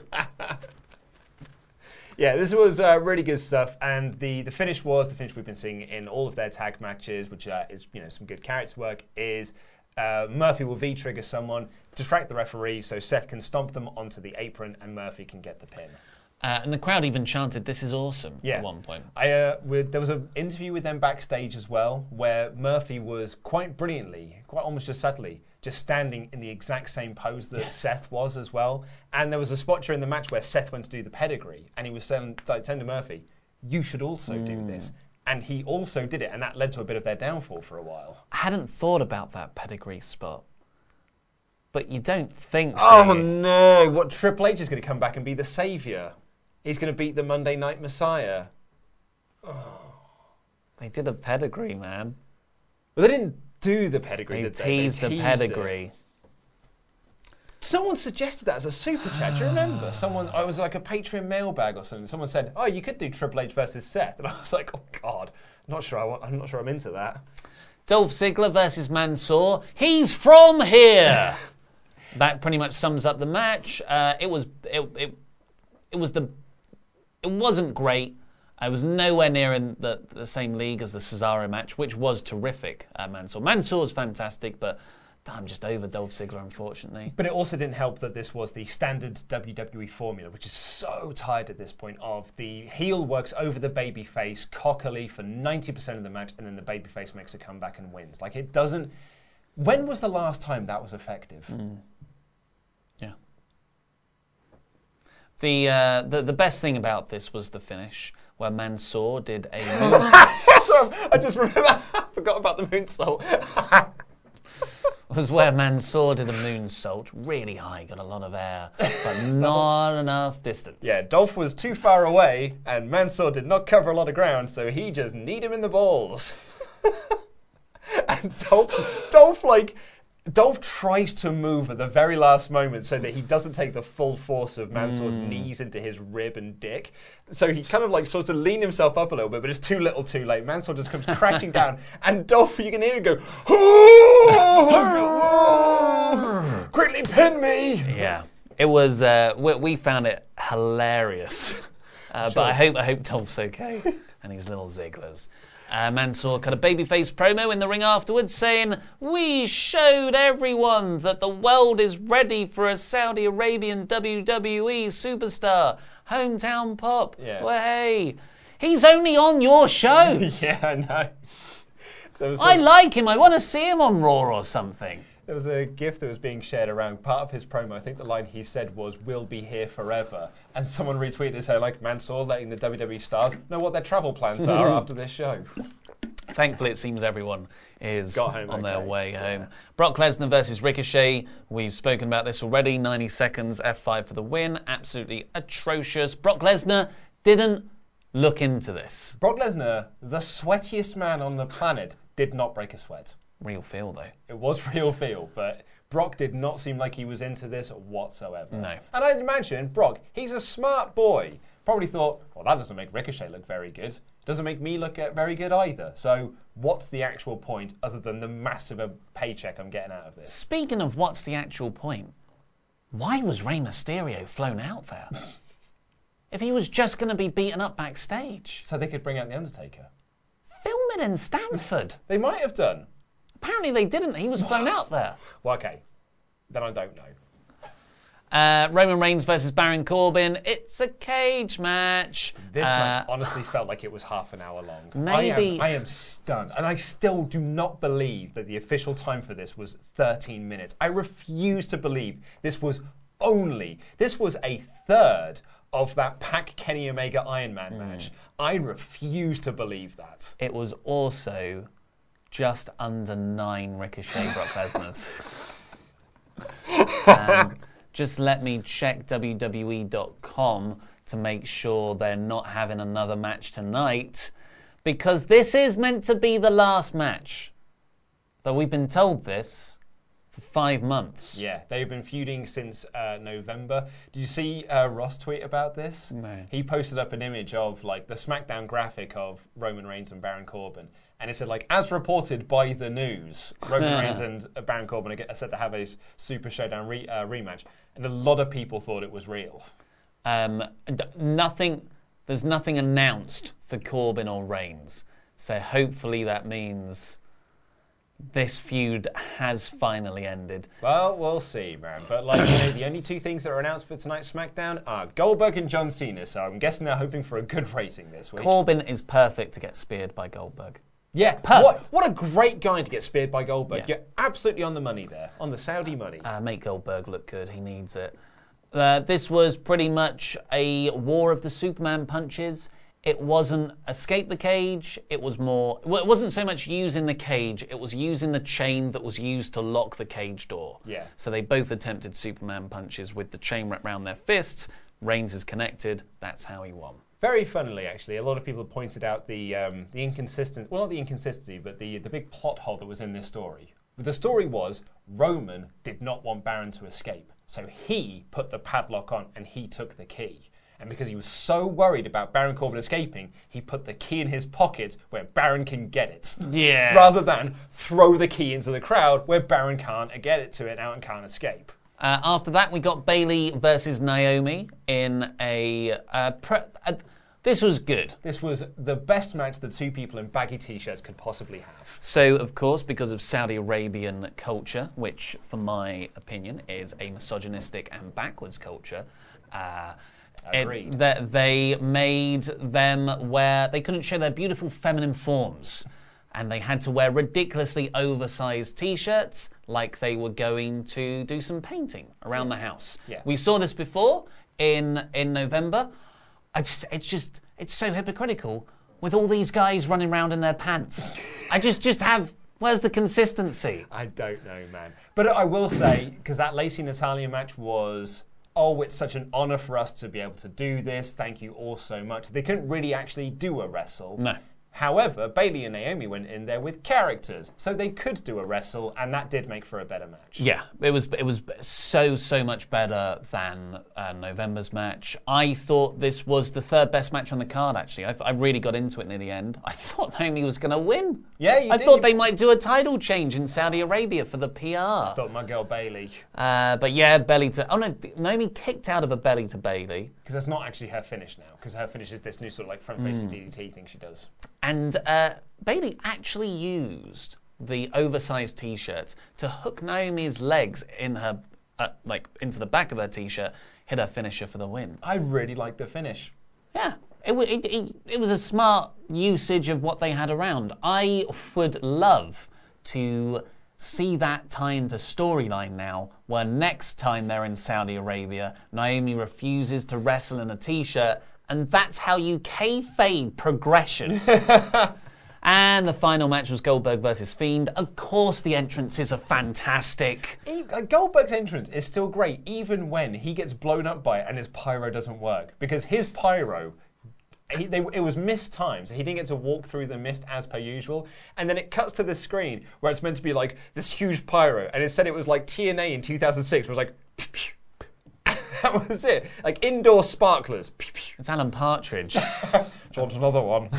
Yeah, this was really good stuff, and the finish was the finish we've been seeing in all of their tag matches, which is some good character work. Is Murphy will V-trigger someone, distract the referee so Seth can stomp them onto the apron and Murphy can get the pin. And the crowd even chanted, "This is awesome," at one point. There was an interview with them backstage as well, where Murphy was quite brilliantly, quite almost just subtly, just standing in the exact same pose that Seth was as well. And there was a spot during the match where Seth went to do the pedigree, and he was telling to Murphy, "You should also do this." And he also did it, and that led to a bit of their downfall for a while. I hadn't thought about that pedigree spot. But you don't think... Oh, no. What, Triple H is going to come back and be the saviour? He's going to beat the Monday Night Messiah. Oh. They did a pedigree, man. Well, they didn't do the pedigree, did they? They teased the pedigree. Someone suggested that as a super chat. Do you remember? I was like a Patreon mailbag or something. Someone said, "Oh, you could do Triple H versus Seth," and I was like, "Oh God, I'm not sure I'm into that." Dolph Ziggler versus Mansoor. He's from here. That pretty much sums up the match. It wasn't great. I was nowhere near in the same league as the Cesaro match, which was terrific. Mansoor's fantastic, but I'm just over Dolph Ziggler, unfortunately. But it also didn't help that this was the standard WWE formula, which is so tired at this point of the heel works over the babyface cockily for 90% of the match, and then the babyface makes a comeback and wins. Like, it doesn't... When was the last time that was effective? Yeah. The best thing about this was the finish, where Mansoor did a moonsault. I just remember, I forgot about the moonsault. Was where Mansoor did a moonsault, really high, got a lot of air, but not enough distance. Yeah, Dolph was too far away, and Mansoor did not cover a lot of ground, so he just kneed him in the balls. And Dolph tries to move at the very last moment so that he doesn't take the full force of Mansoor's knees into his rib and dick. So he kind of like starts to lean himself up a little bit, but it's too little too late. Mansoor just comes crashing down, and Dolph, you can hear him go, "Quickly pin me!" Yeah, it was. We found it hilarious, but I hope Dolph's okay and his little Zigglers. Mansoor cut a babyface promo in the ring afterwards saying, "We showed everyone that the world is ready for a Saudi Arabian WWE superstar. Hometown Pop." Yeah. Well, hey, he's only on your shows. Yeah, I know. I like him. I want to see him on Raw or something. There was a GIF that was being shared around. Part of his promo, I think the line he said was, "We'll be here forever." And someone retweeted it saying, like, Mansoor letting the WWE stars know what their travel plans are after this show. Thankfully, it seems everyone is on their way home. Yeah. Brock Lesnar versus Ricochet. We've spoken about this already. 90 seconds, F5 for the win. Absolutely atrocious. Brock Lesnar didn't look into this. Brock Lesnar, the sweatiest man on the planet, did not break a sweat. Real feel, though. It was real feel, but Brock did not seem like he was into this whatsoever. No. And I'd imagine, Brock, he's a smart boy. Probably thought, well, that doesn't make Ricochet look very good. Doesn't make me look very good either. So what's the actual point other than the massive paycheck I'm getting out of this? Speaking of what's the actual point, why was Rey Mysterio flown out there? If he was just going to be beaten up backstage. So they could bring out The Undertaker. Film it in Stamford. They might have done. Apparently they didn't. He was flown out there. Well, okay. Then I don't know. Roman Reigns versus Baron Corbin. It's a cage match. This match honestly felt like it was half an hour long. Maybe. I am stunned. And I still do not believe that the official time for this was 13 minutes. I refuse to believe this was a third of that Pac Kenny Omega Iron Man match. I refuse to believe that. It was also just under 9 Ricochet Brock Lesnar's. Just let me check WWE.com to make sure they're not having another match tonight, because this is meant to be the last match. Though we've been told this for 5 months. Yeah, they've been feuding since November. Did you see Ross tweet about this? No. He posted up an image of like the SmackDown graphic of Roman Reigns and Baron Corbin. And it said, like, as reported by the news, Roman Reigns and Baron Corbin are set to have a Super Showdown rematch. And a lot of people thought it was real. There's nothing announced for Corbin or Reigns. So hopefully that means this feud has finally ended. Well, we'll see, man. But the only two things that are announced for tonight's SmackDown are Goldberg and John Cena. So I'm guessing they're hoping for a good rating this week. Corbin is perfect to get speared by Goldberg. Yeah, perfect. What a great guy to get speared by Goldberg. Yeah. You're absolutely on the money there, on the Saudi money. Make Goldberg look good. He needs it. This was pretty much a war of the Superman punches. It wasn't escape the cage. It was more. Well, it wasn't so much using the cage. It was using the chain that was used to lock the cage door. Yeah. So they both attempted Superman punches with the chain wrapped around their fists. Reigns is connected. That's how he won. Very funnily, actually, a lot of people have pointed out the inconsistency. Well, not the inconsistency, but the big plot hole that was in this story. The story was Roman did not want Baron to escape, so he put the padlock on and he took the key. And because he was so worried about Baron Corbin escaping, he put the key in his pocket where Baron can get it. Yeah. Rather than throw the key into the crowd where Baron can't get it to it now and can't escape. After that, we got Bayley versus Naomi in this was good. This was the best match the two people in baggy t-shirts could possibly have. So, of course, because of Saudi Arabian culture, which, for my opinion, is a misogynistic and backwards culture, they made them wear. They couldn't show their beautiful feminine forms, and they had to wear ridiculously oversized t-shirts, like they were going to do some painting around the house. Yeah. We saw this before in November. It's so hypocritical with all these guys running around in their pants. Where's the consistency? I don't know, man. But I will say, because that Lacey Natalya match was, it's such an honor for us to be able to do this. Thank you all so much. They couldn't really actually do a wrestle. No. However, Bayley and Naomi went in there with characters, so they could do a wrestle, and that did make for a better match. Yeah, it was so much better than November's match. I thought this was the third best match on the card, actually. I really got into it near the end. I thought Naomi was going to win. Yeah, you I did. thought they might do a title change in Saudi Arabia for the PR. I thought my girl Bayley. But yeah, belly to... Oh no, Naomi kicked out of a belly to Bayley. Because that's not actually her finish now, because her finish is this new sort of like front-facing DDT thing she does. And Bayley actually used the oversized t-shirts to hook Naomi's legs in her, into the back of her t-shirt, hit her finisher for the win. I really like the finish. Yeah, it was a smart usage of what they had around. I would love to see that tie into storyline now, where next time they're in Saudi Arabia, Naomi refuses to wrestle in a t-shirt, and that's how you kayfabe progression. And the final match was Goldberg versus Fiend. Of course, the entrances are fantastic. Goldberg's entrance is still great, even when he gets blown up by it and his pyro doesn't work. Because his pyro, it was mistimed, so he didn't get to walk through the mist as per usual. And then it cuts to the screen where it's meant to be like this huge pyro, and instead it was like TNA in 2006, where it was like... That was it. Like indoor sparklers. It's Alan Partridge. Do you want another one?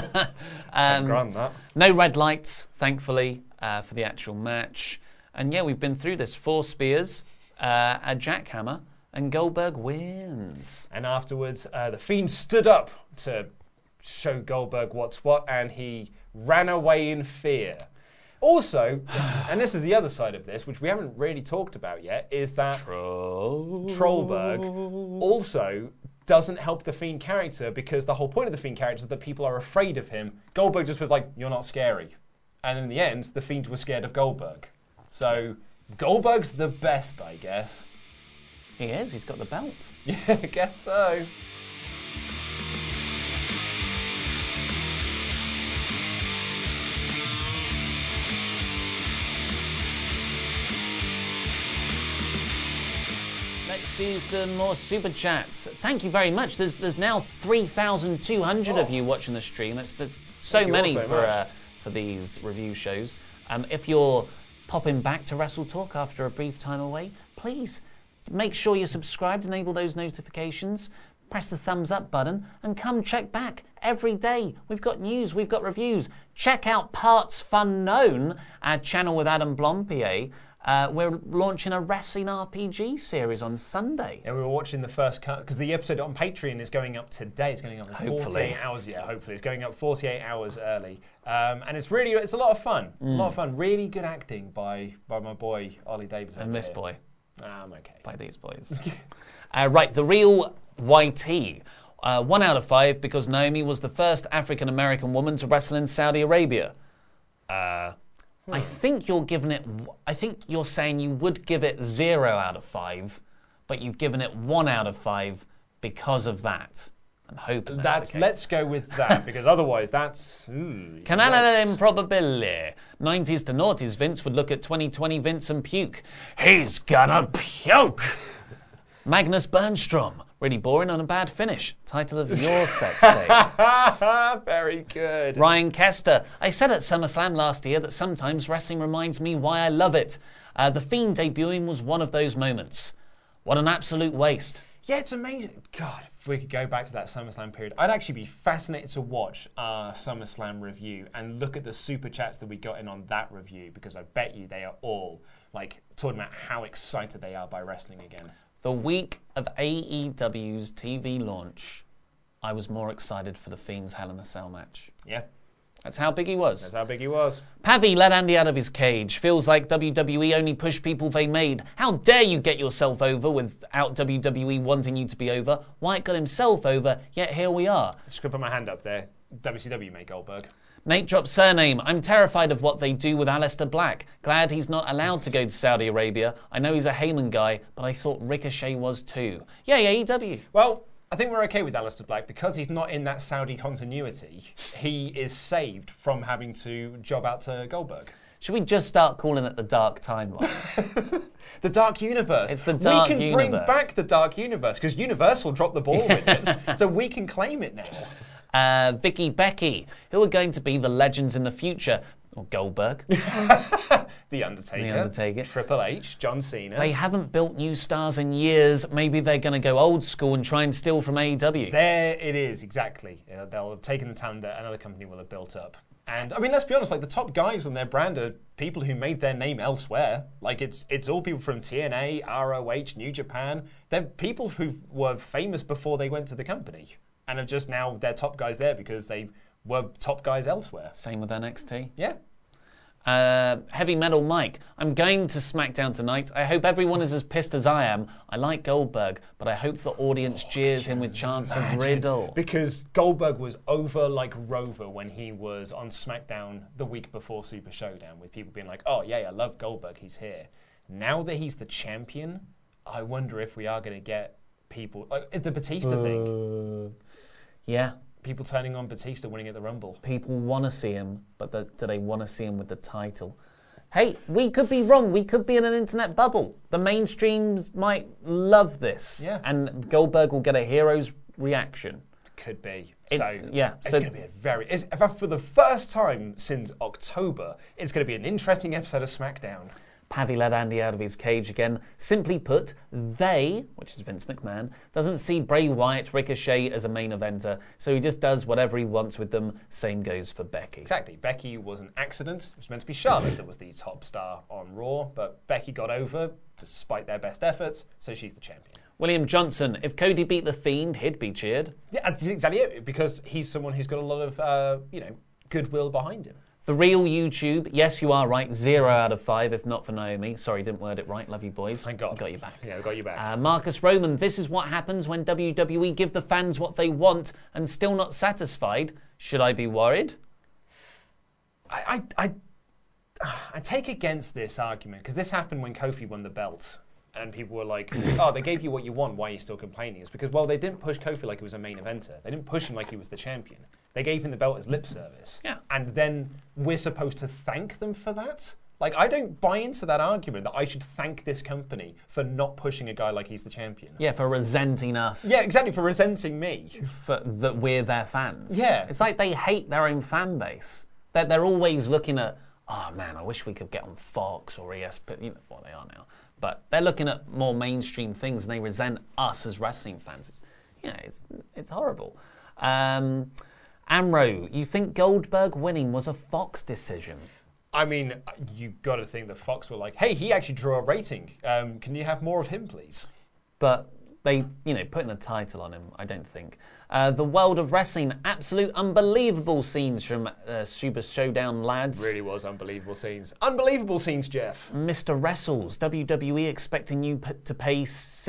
10 grand, that. No red lights, thankfully, for the actual match. And yeah, we've been through this. 4 spears, a jackhammer, and Goldberg wins. And afterwards, the Fiend stood up to show Goldberg what's what, and he ran away in fear. Also, and this is the other side of this, which we haven't really talked about yet, is that Trollberg also doesn't help the Fiend character, because the whole point of the Fiend character is that people are afraid of him. Goldberg just was like, you're not scary. And in the end, the Fiend was scared of Goldberg. So, Goldberg's the best, I guess. He is, he's got the belt. Yeah, I guess so. Let's do some more super chats. Thank you very much. There's now 3,200 of you watching the stream. There's so many for these review shows. If you're popping back to Wrestle Talk after a brief time away, please make sure you're subscribed, enable those notifications, press the thumbs up button, and come check back every day. We've got news, we've got reviews. Check out Parts Fun Known, our channel with Adam Blompier. we're launching a wrestling RPG series on Sunday. And we were watching the first cut, because the episode on Patreon is going up today. It's going up in 48 hours. Yeah, hopefully. It's going up 48 hours early. And it's a lot of fun. A lot of fun. Really good acting by my boy, Ollie Davis. And this boy. I'm okay. By these boys. Right, the real YT. 1 out of 5 because Naomi was the first African-American woman to wrestle in Saudi Arabia. I think you're giving it. I think you're saying you would give it 0 out of 5, but you've given it 1 out of 5 because of that. I'm hoping that's the case. Let's go with that, because otherwise that's... Canale improbabile. 90s to noughties, Vince would look at 2020 Vince and puke. He's gonna puke! Magnus Bernstrom. Really boring on a bad finish. Title of your sex tape. Very good. Ryan Kester. I said at SummerSlam last year that sometimes wrestling reminds me why I love it. The Fiend debuting was one of those moments. What an absolute waste. Yeah, it's amazing. God, if we could go back to that SummerSlam period, I'd actually be fascinated to watch our SummerSlam review and look at the super chats that we got in on that review, because I bet you they are all talking about how excited they are by wrestling again. The week of AEW's TV launch, I was more excited for the Fiend's Hell in a Cell match. Yeah. That's how big he was. That's how big he was. Pavi let Andy out of his cage. Feels like WWE only push people they made. How dare you get yourself over without WWE wanting you to be over? Wyatt got himself over, yet here we are. Just gonna put my hand up there. WCW made Goldberg. Nate dropped surname. I'm terrified of what they do with Aleister Black. Glad he's not allowed to go to Saudi Arabia. I know he's a Heyman guy, but I thought Ricochet was too. Yay, AEW. Well, I think we're okay with Aleister Black because he's not in that Saudi continuity. He is saved from having to job out to Goldberg. Should we just start calling it the Dark Timeline? The Dark Universe. It's the Dark Universe. We can bring back the Dark Universe because Universal dropped the ball with it, so we can claim it now. Vicky Becky, who are going to be the legends in the future. Or Goldberg. The Undertaker. Triple H. John Cena. They haven't built new stars in years. Maybe they're going to go old school and try and steal from AEW. There it is, exactly. They'll have taken the talent that another company will have built up. And, I mean, let's be honest, the top guys on their brand are people who made their name elsewhere. It's all people from TNA, ROH, New Japan. They're people who were famous before they went to the company. And are just now they're top guys there because they were top guys elsewhere. Same with NXT. Yeah. Heavy Metal Mike. I'm going to SmackDown tonight. I hope everyone is as pissed as I am. I like Goldberg, but I hope the audience jeers him with chants of Riddle. Because Goldberg was over like Rover when he was on SmackDown the week before Super Showdown, with people being like, oh, yeah, I love Goldberg, he's here. Now that he's the champion, I wonder if we are going to get people... the Batista thing. Yeah. People turning on Batista winning at the Rumble. People want to see him, but do they want to see him with the title? Hey, we could be wrong. We could be in an internet bubble. The mainstreams might love this. Yeah. And Goldberg will get a hero's reaction. Could be. It's going to be for the first time since October, it's going to be an interesting episode of SmackDown. Pavi let Andy out of his cage again. Simply put, they, which is Vince McMahon, doesn't see Bray Wyatt, Ricochet as a main eventer, so he just does whatever he wants with them. Same goes for Becky. Exactly. Becky was an accident. It was meant to be Charlotte that was the top star on Raw, but Becky got over despite their best efforts, so she's the champion. William Johnson, if Cody beat The Fiend, he'd be cheered. Yeah, that's exactly it, because he's someone who's got a lot of, goodwill behind him. The real YouTube, yes, you are right, 0 out of 5, if not for Naomi. Sorry, didn't word it right. Love you, boys. Thank God. Got you back. Yeah, got you back. Marcus Roman, this is what happens when WWE give the fans what they want and still not satisfied. Should I be worried? I take against this argument, because this happened when Kofi won the belt. And people were like, oh, they gave you what you want, why are you still complaining? It's because, well, they didn't push Kofi like he was a main eventer. They didn't push him like he was the champion. They gave him the belt as lip service. Yeah. And then we're supposed to thank them for that? I don't buy into that argument that I should thank this company for not pushing a guy like he's the champion. Yeah, for resenting us. Yeah, exactly, for resenting me. That we're their fans. Yeah. It's like they hate their own fan base. They're always looking at, oh, man, I wish we could get on Fox or ESPN. Well, they are now. But they're looking at more mainstream things, and they resent us as wrestling fans. It's horrible. Amro, you think Goldberg winning was a Fox decision? I mean, you've got to think that Fox were like, hey, he actually drew a rating. Can you have more of him, please? But they, putting the title on him, I don't think. The world of wrestling, absolute unbelievable scenes from Super Showdown Lads. Really was unbelievable scenes. Unbelievable scenes, Jeff. Mr. Wrestles, WWE expecting you to pay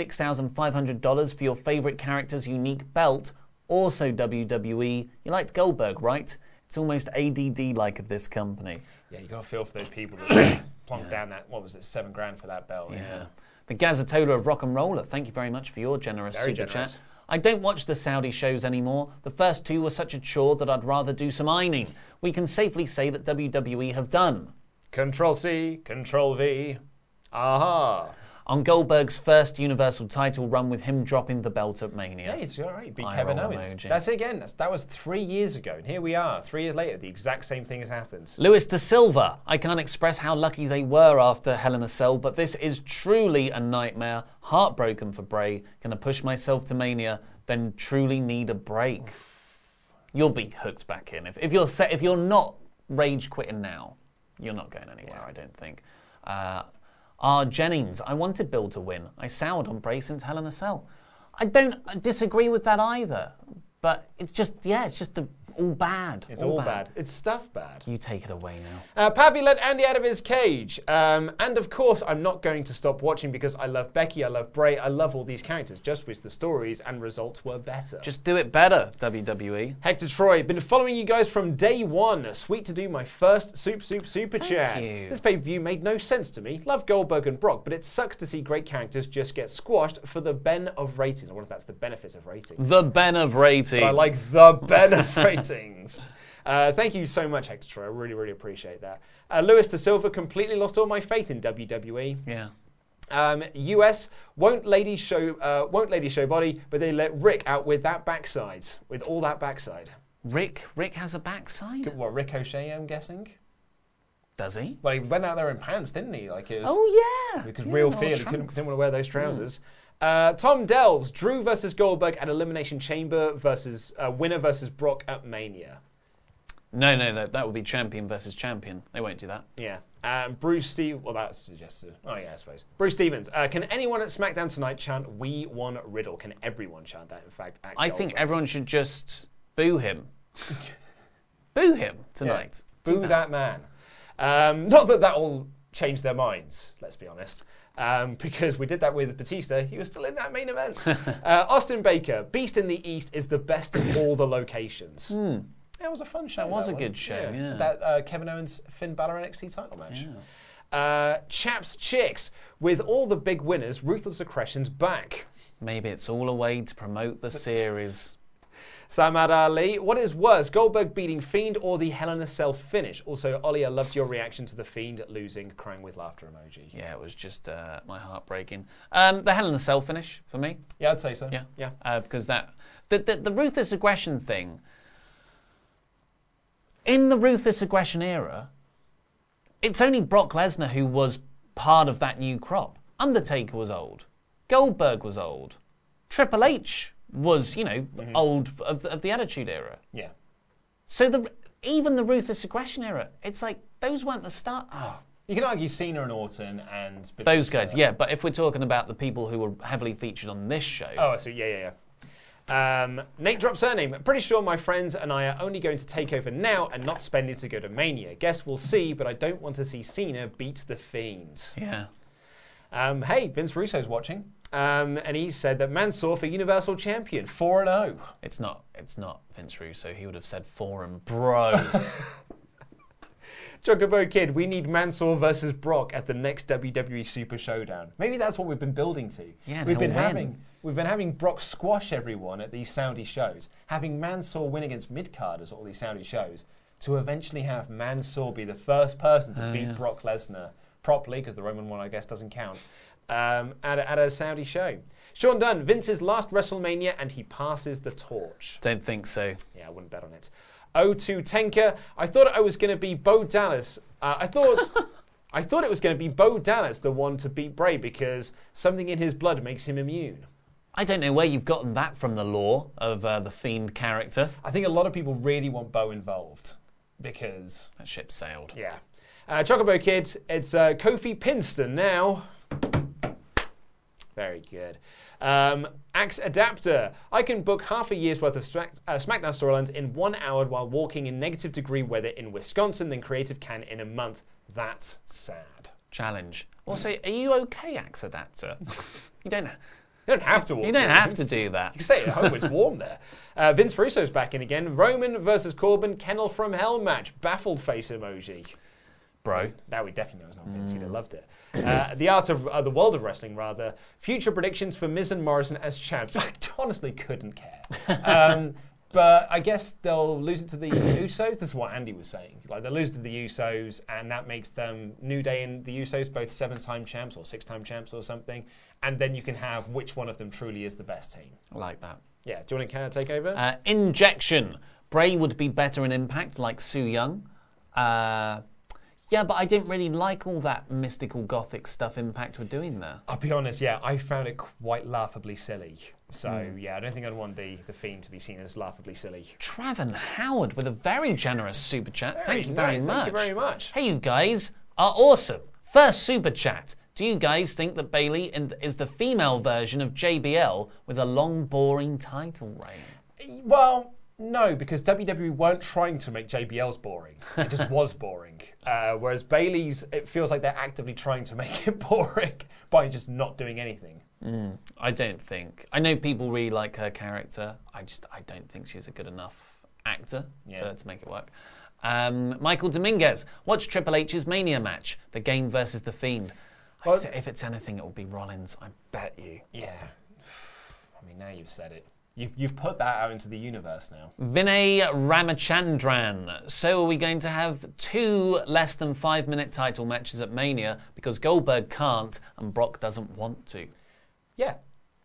$6,500 for your favourite character's unique belt. Also WWE, you liked Goldberg, right? It's almost ADD-like of this company. Yeah, you got to feel for those people that plonked down that, what was it, $7,000 for that belt. Yeah. The Gazatola of Rock and Roller, thank you very much for your generous super chat. I don't watch the Saudi shows anymore. The first two were such a chore that I'd rather do some ironing. We can safely say that WWE have done. Control-C, Control-V. Aha. On Goldberg's first Universal title run with him dropping the belt at Mania. Yeah, it's all right. Beat Kevin Owens. Emoji. That's it again. That was 3 years ago. And here we are, 3 years later. The exact same thing has happened. Luis da Silva. I can't express how lucky they were after Hell in a Cell, but this is truly a nightmare. Heartbroken for Bray. Gonna push myself to Mania, then truly need a break. You'll be hooked back in. If you're not rage quitting now, you're not going anywhere, I don't think. R. Jennings, I wanted Bill to win. I soured on Bray since Hell in a Cell. I don't disagree with that either. But it's just all bad. It's all bad. It's stuff bad. You take it away now. Pappy let Andy out of his cage. And of course, I'm not going to stop watching because I love Becky, I love Bray, I love all these characters. Just wish the stories and results were better. Just do it better, WWE. Hector Troy, been following you guys from day one. Sweet to do my first super chat. Thank you. This pay-per-view made no sense to me. Love Goldberg and Brock, but it sucks to see great characters just get squashed for the ben of ratings. I wonder if that's the benefits of ratings. The ben of ratings. But I like the ben of ratings. Thank you so much, Hector Troy. I really, really appreciate that. Luis da Silva, completely lost all my faith in WWE. Yeah. US won't ladies show body, but they let Rick out with that backside, with all that backside. Rick has a backside? What, Ricochet, I'm guessing? Does he? Well, he went out there in pants, didn't he? Like it was, oh yeah. Because real fear, he didn't want to wear those trousers. Tom Delves, Drew versus Goldberg at Elimination Chamber versus winner versus Brock at Mania. No, that would be champion versus champion. They won't do that. Yeah. Bruce Stevens, well, that's suggested. Oh, yeah, I suppose. Bruce Stevens, can anyone at SmackDown tonight chant "We won Riddle"? Can everyone chant that, in fact, at I Goldberg? think everyone should just boo him. Boo him tonight. Yeah. Boo that man. Not that will change their minds, let's be honest. Because we did that with Batista. He was still in that main event. Austin Baker, Beast in the East is the best of all the locations. It was a fun show. That was a good show, yeah. That Kevin Owens, Finn Balor NXT title match. Yeah. Chaps Chicks, with all the big winners, Ruthless Aggression's back. Maybe it's all a way to promote the series. Samad Ali, what is worse, Goldberg beating Fiend or the Hell in a Cell finish? Also, Ollie, I loved your reaction to the Fiend losing, crying with laughter emoji. Yeah, it was just my heart breaking. The Hell in a Cell finish for me. Yeah, I'd say so. Yeah. Because the Ruthless Aggression thing. In the Ruthless Aggression era, it's only Brock Lesnar who was part of that new crop. Undertaker was old. Goldberg was old. Triple H was, old of the Attitude Era. Yeah. So even the Ruthless Aggression era, it's like, those weren't the start. Oh. You can argue Cena and Orton and Batista. Those guys, yeah. But if we're talking about the people who were heavily featured on this show. Oh, I see. Yeah. Nate dropped surname. Pretty sure my friends and I are only going to take over now and not spending to go to Mania. Guess we'll see, but I don't want to see Cena beat the Fiend. Yeah. Hey, Vince Russo's watching. And he said that Mansoor for Universal Champion, 4-0. It's not Vince Russo. He would have said foreign bro. Chocobo Kid, we need Mansoor versus Brock at the next WWE Super Showdown. Maybe that's what we've been building to. Yeah, we've been having Brock squash everyone at these Saudi shows, having Mansoor win against mid-carders at all these Saudi shows, to eventually have Mansoor be the first person to beat Brock Lesnar properly, because the Roman one, I guess, doesn't count, at a Saudi show. Sean Dunn, Vince's last WrestleMania, and he passes the torch. Don't think so. Yeah, I wouldn't bet on it. O2 Tenka, I thought I was going to be Bo Dallas. I thought it was going to be Bo Dallas, the one to beat Bray, because something in his blood makes him immune. I don't know where you've gotten that from, the lore of the Fiend character. I think a lot of people really want Bo involved, because that ship sailed. Yeah. Chocobo Kid, it's Kofi Pinston now. Very good. Axe Adapter. I can book half a year's worth of SmackDown storylines in 1 hour while walking in negative degree weather in Wisconsin, then Creative can in a month. That's sad. Challenge. Also, are you okay, Axe Adapter? You don't have to walk. You don't have to do that. You can stay at home, it's warm there. Vince Russo's back in again. Roman versus Corbin, Kennel from Hell match. Baffled face emoji. Bro. That we definitely know is not Vince. He'd have loved it. The art of the world of wrestling, rather. Future predictions for Miz and Morrison as champs. I honestly couldn't care. But I guess they'll lose it to the Usos. This is what Andy was saying. Like, they'll lose it to the Usos, and that makes them New Day and the Usos both 7-time champs or 6-time champs or something. And then you can have which one of them truly is the best team. I like that. Yeah. Do you want to take over? Injection. Bray would be better in Impact, like Su Yung. Yeah, but I didn't really like all that mystical gothic stuff Impact were doing there. I'll be honest, yeah, I found it quite laughably silly. So, yeah, I don't think I'd want the Fiend to be seen as laughably silly. Traven Howard with a very generous super chat. Thank you very much. Thank you very much. Hey, you guys are awesome. First super chat. Do you guys think that Bayley is the female version of JBL with a long, boring title reign? Well, no, because WWE weren't trying to make JBL's boring. It just was boring. Whereas Bayley's, it feels like they're actively trying to make it boring by just not doing anything. I don't think. I know people really like her character. I don't think she's a good enough actor to make it work. Michael Dominguez, watch Triple H's Mania match, The Game versus The Fiend. Well, if it's anything, it will be Rollins, I bet you. Yeah. I mean, now you've said it. You've put that out into the universe now. Vinay Ramachandran. So are we going to have 2 less than 5-minute title matches at Mania because Goldberg can't and Brock doesn't want to? Yeah.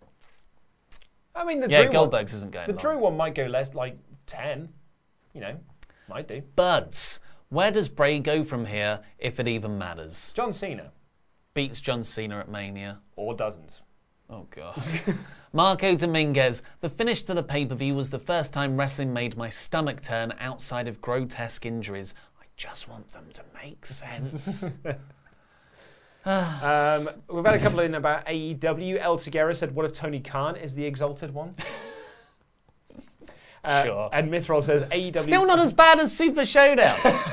I mean, the Goldberg's isn't going The long. Drew one might go less, like 10. You know, might do. Buds. Where does Bray go from here, if it even matters? John Cena. Beats John Cena at Mania. Or doesn't. Oh, God. Marco Dominguez. The finish to the pay-per-view was the first time wrestling made my stomach turn outside of grotesque injuries. I just want them to make sense. We've had a couple in about AEW. El Tiguera said, what if Tony Khan is the exalted one? Sure. And Mithril says, AEW... Still not as bad as Super Showdown.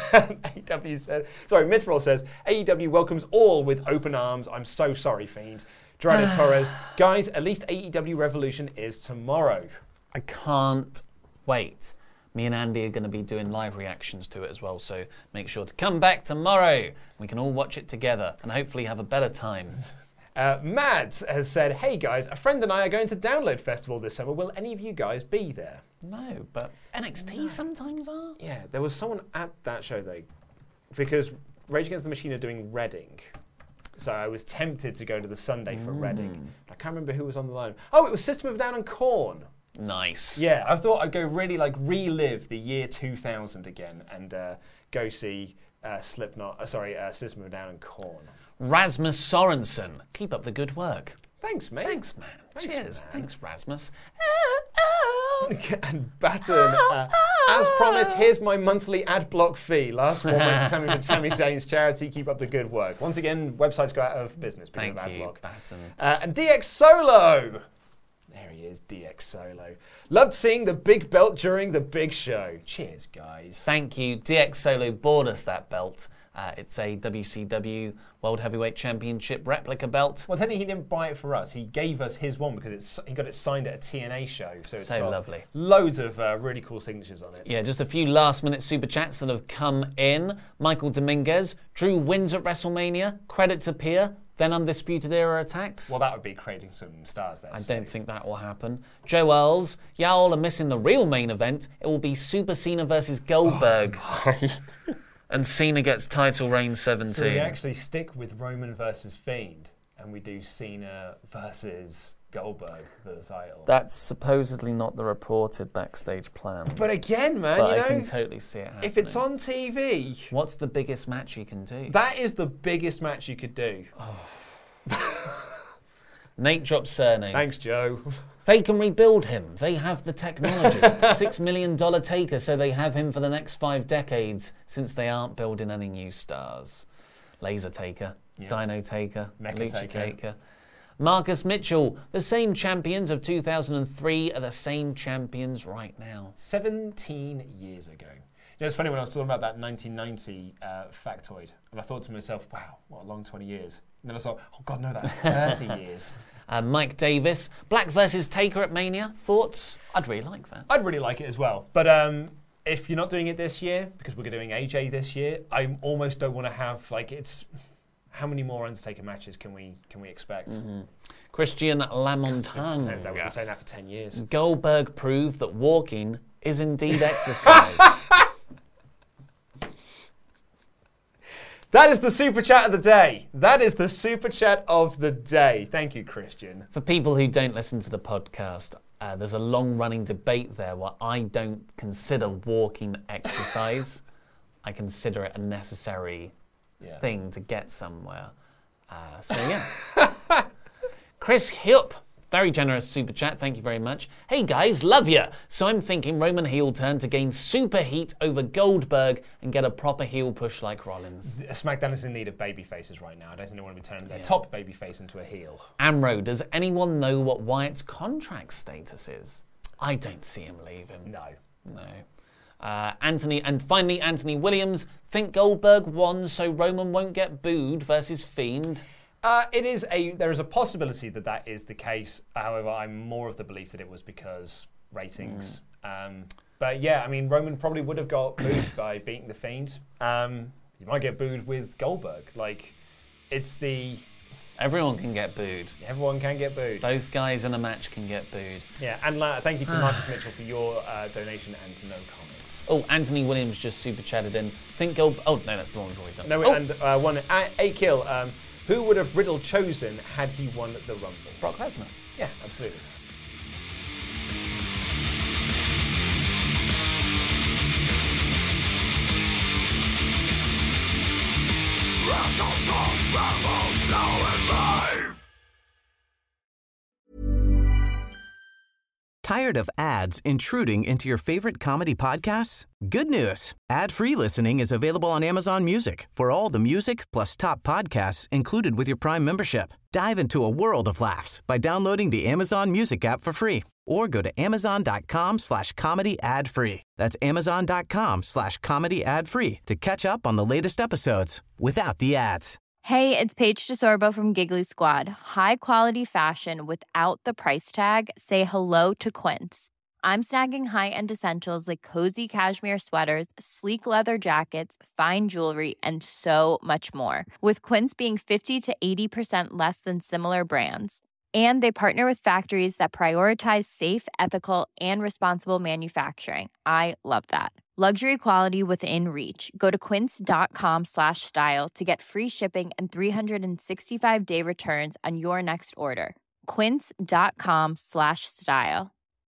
Mithril says, AEW welcomes all with open arms. I'm so sorry, Fiend. Gerardo Torres, guys, at least AEW Revolution is tomorrow. I can't wait. Me and Andy are going to be doing live reactions to it as well, so make sure to come back tomorrow. We can all watch it together and hopefully have a better time. Mads has said, hey guys, a friend and I are going to Download Festival this summer. Will any of you guys be there? No, but NXT sometimes are. Yeah, there was someone at that show though, because Rage Against the Machine are doing Reading. So I was tempted to go to the Sunday for Reading. I can't remember who was on the line. Oh, it was System of a Down and Korn. Nice. Yeah, I thought I'd go really relive the year 2000 again and go see Slipknot. System of a Down and Korn. Rasmus Sorensen, keep up the good work. Thanks, mate. Thanks, man. Cheers. Man. Thanks, Rasmus. And Batten, as promised, here's my monthly ad block fee. Last one went to Sami Zayn's charity. Keep up the good work. Once again, websites go out of business because of ad block. Batten. And DX Solo. There he is, DX Solo. Loved seeing the big belt during the big show. Cheers, guys. Thank you. DX Solo bought us that belt. It's a WCW World Heavyweight Championship replica belt. Well, technically he didn't buy it for us. He gave us his one because he got it signed at a TNA show. So it's got lovely. Loads of really cool signatures on it. Yeah, just a few last-minute super chats that have come in. Michael Dominguez, Drew wins at WrestleMania. Credits appear. Then Undisputed Era attacks. Well, that would be creating some stars there. I don't think that will happen. Joe Earls, y'all are missing the real main event. It will be Super Cena versus Goldberg. And Cena gets title reign 17. So we actually stick with Roman versus Fiend, and we do Cena versus Goldberg for the title. That's supposedly not the reported backstage plan. But again, man, but I can totally see it happening. If it's on TV... What's the biggest match you can do? That is the biggest match you could do. Nate dropped surname. Thanks, Joe. They can rebuild him. They have the technology. $6 million taker, so they have him for the next 5 decades, since they aren't building any new stars. Laser taker, Dino taker, Lucha taker. Marcus Mitchell, the same champions of 2003 are the same champions right now. 17 years ago. You know, it's funny when I was talking about that 1990 factoid, and I thought to myself, wow, what a long 20 years. And then I thought, oh God, no, that's 30 years. Mike Davis, Black versus Taker at Mania. Thoughts? I'd really like that. I'd really like it as well. But if you're not doing it this year, because we're doing AJ this year, I almost don't want to have, like, it's... How many more Undertaker matches can we expect? Mm-hmm. Christian Lamontagne. We've been saying that for 10 years. Goldberg proved that walking is indeed exercise. That is the super chat of the day. That is the super chat of the day. Thank you, Christian. For people who don't listen to the podcast, there's a long-running debate there where I don't consider walking exercise. I consider it a necessary thing to get somewhere. Chris Hipp, very generous super chat, thank you very much. Hey guys, love ya. So I'm thinking Roman heel turn to gain super heat over Goldberg and get a proper heel push like Rollins. SmackDown is in need of baby faces right now. I don't think they want to be turning their top baby face into a heel. Amro, does anyone know what Wyatt's contract status is? I don't see him leaving. No. Anthony, and finally Anthony Williams, think Goldberg won so Roman won't get booed versus Fiend? There is a possibility that is the case. However, I'm more of the belief that it was because ratings. But yeah, I mean, Roman probably would have got booed by beating the Fiend. You might get booed with Goldberg. Like, it's the... Everyone can get booed. Everyone can get booed. Both guys in a match can get booed. Yeah, and thank you to Marcus Mitchell for your donation and no comments. Oh, Anthony Williams just super chatted in. Think Goldberg... Oh, no, that's the one we've already done. No, and one, A-Kill, who would have Riddle chosen had he won the Rumble? Brock Lesnar. Yeah, absolutely. Tired of ads intruding into your favorite comedy podcasts? Good news. Ad-free listening is available on Amazon Music for all the music plus top podcasts included with your Prime membership. Dive into a world of laughs by downloading the Amazon Music app for free or go to amazon.com/comedy ad-free. That's amazon.com/comedy ad-free to catch up on the latest episodes without the ads. Hey, it's Paige DeSorbo from Giggly Squad. High quality fashion without the price tag. Say hello to Quince. I'm snagging high-end essentials like cozy cashmere sweaters, sleek leather jackets, fine jewelry, and so much more. With Quince being 50 to 80% less than similar brands. And they partner with factories that prioritize safe, ethical, and responsible manufacturing. I love that. Luxury quality within reach. Go to quince.com/style to get free shipping and 365-day returns on your next order. Quince.com/style.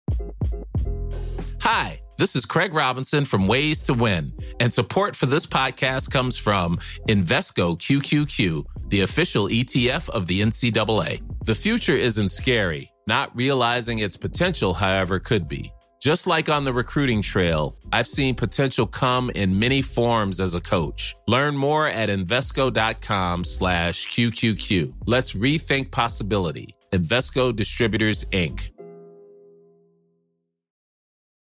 Hi, this is Craig Robinson from Ways to Win, and support for this podcast comes from Invesco QQQ, the official ETF of the NCAA. The future isn't scary. Not realizing its potential, however, could be. Just like on the recruiting trail, I've seen potential come in many forms as a coach. Learn more at Invesco.com/QQQ. Let's rethink possibility. Invesco Distributors, Inc.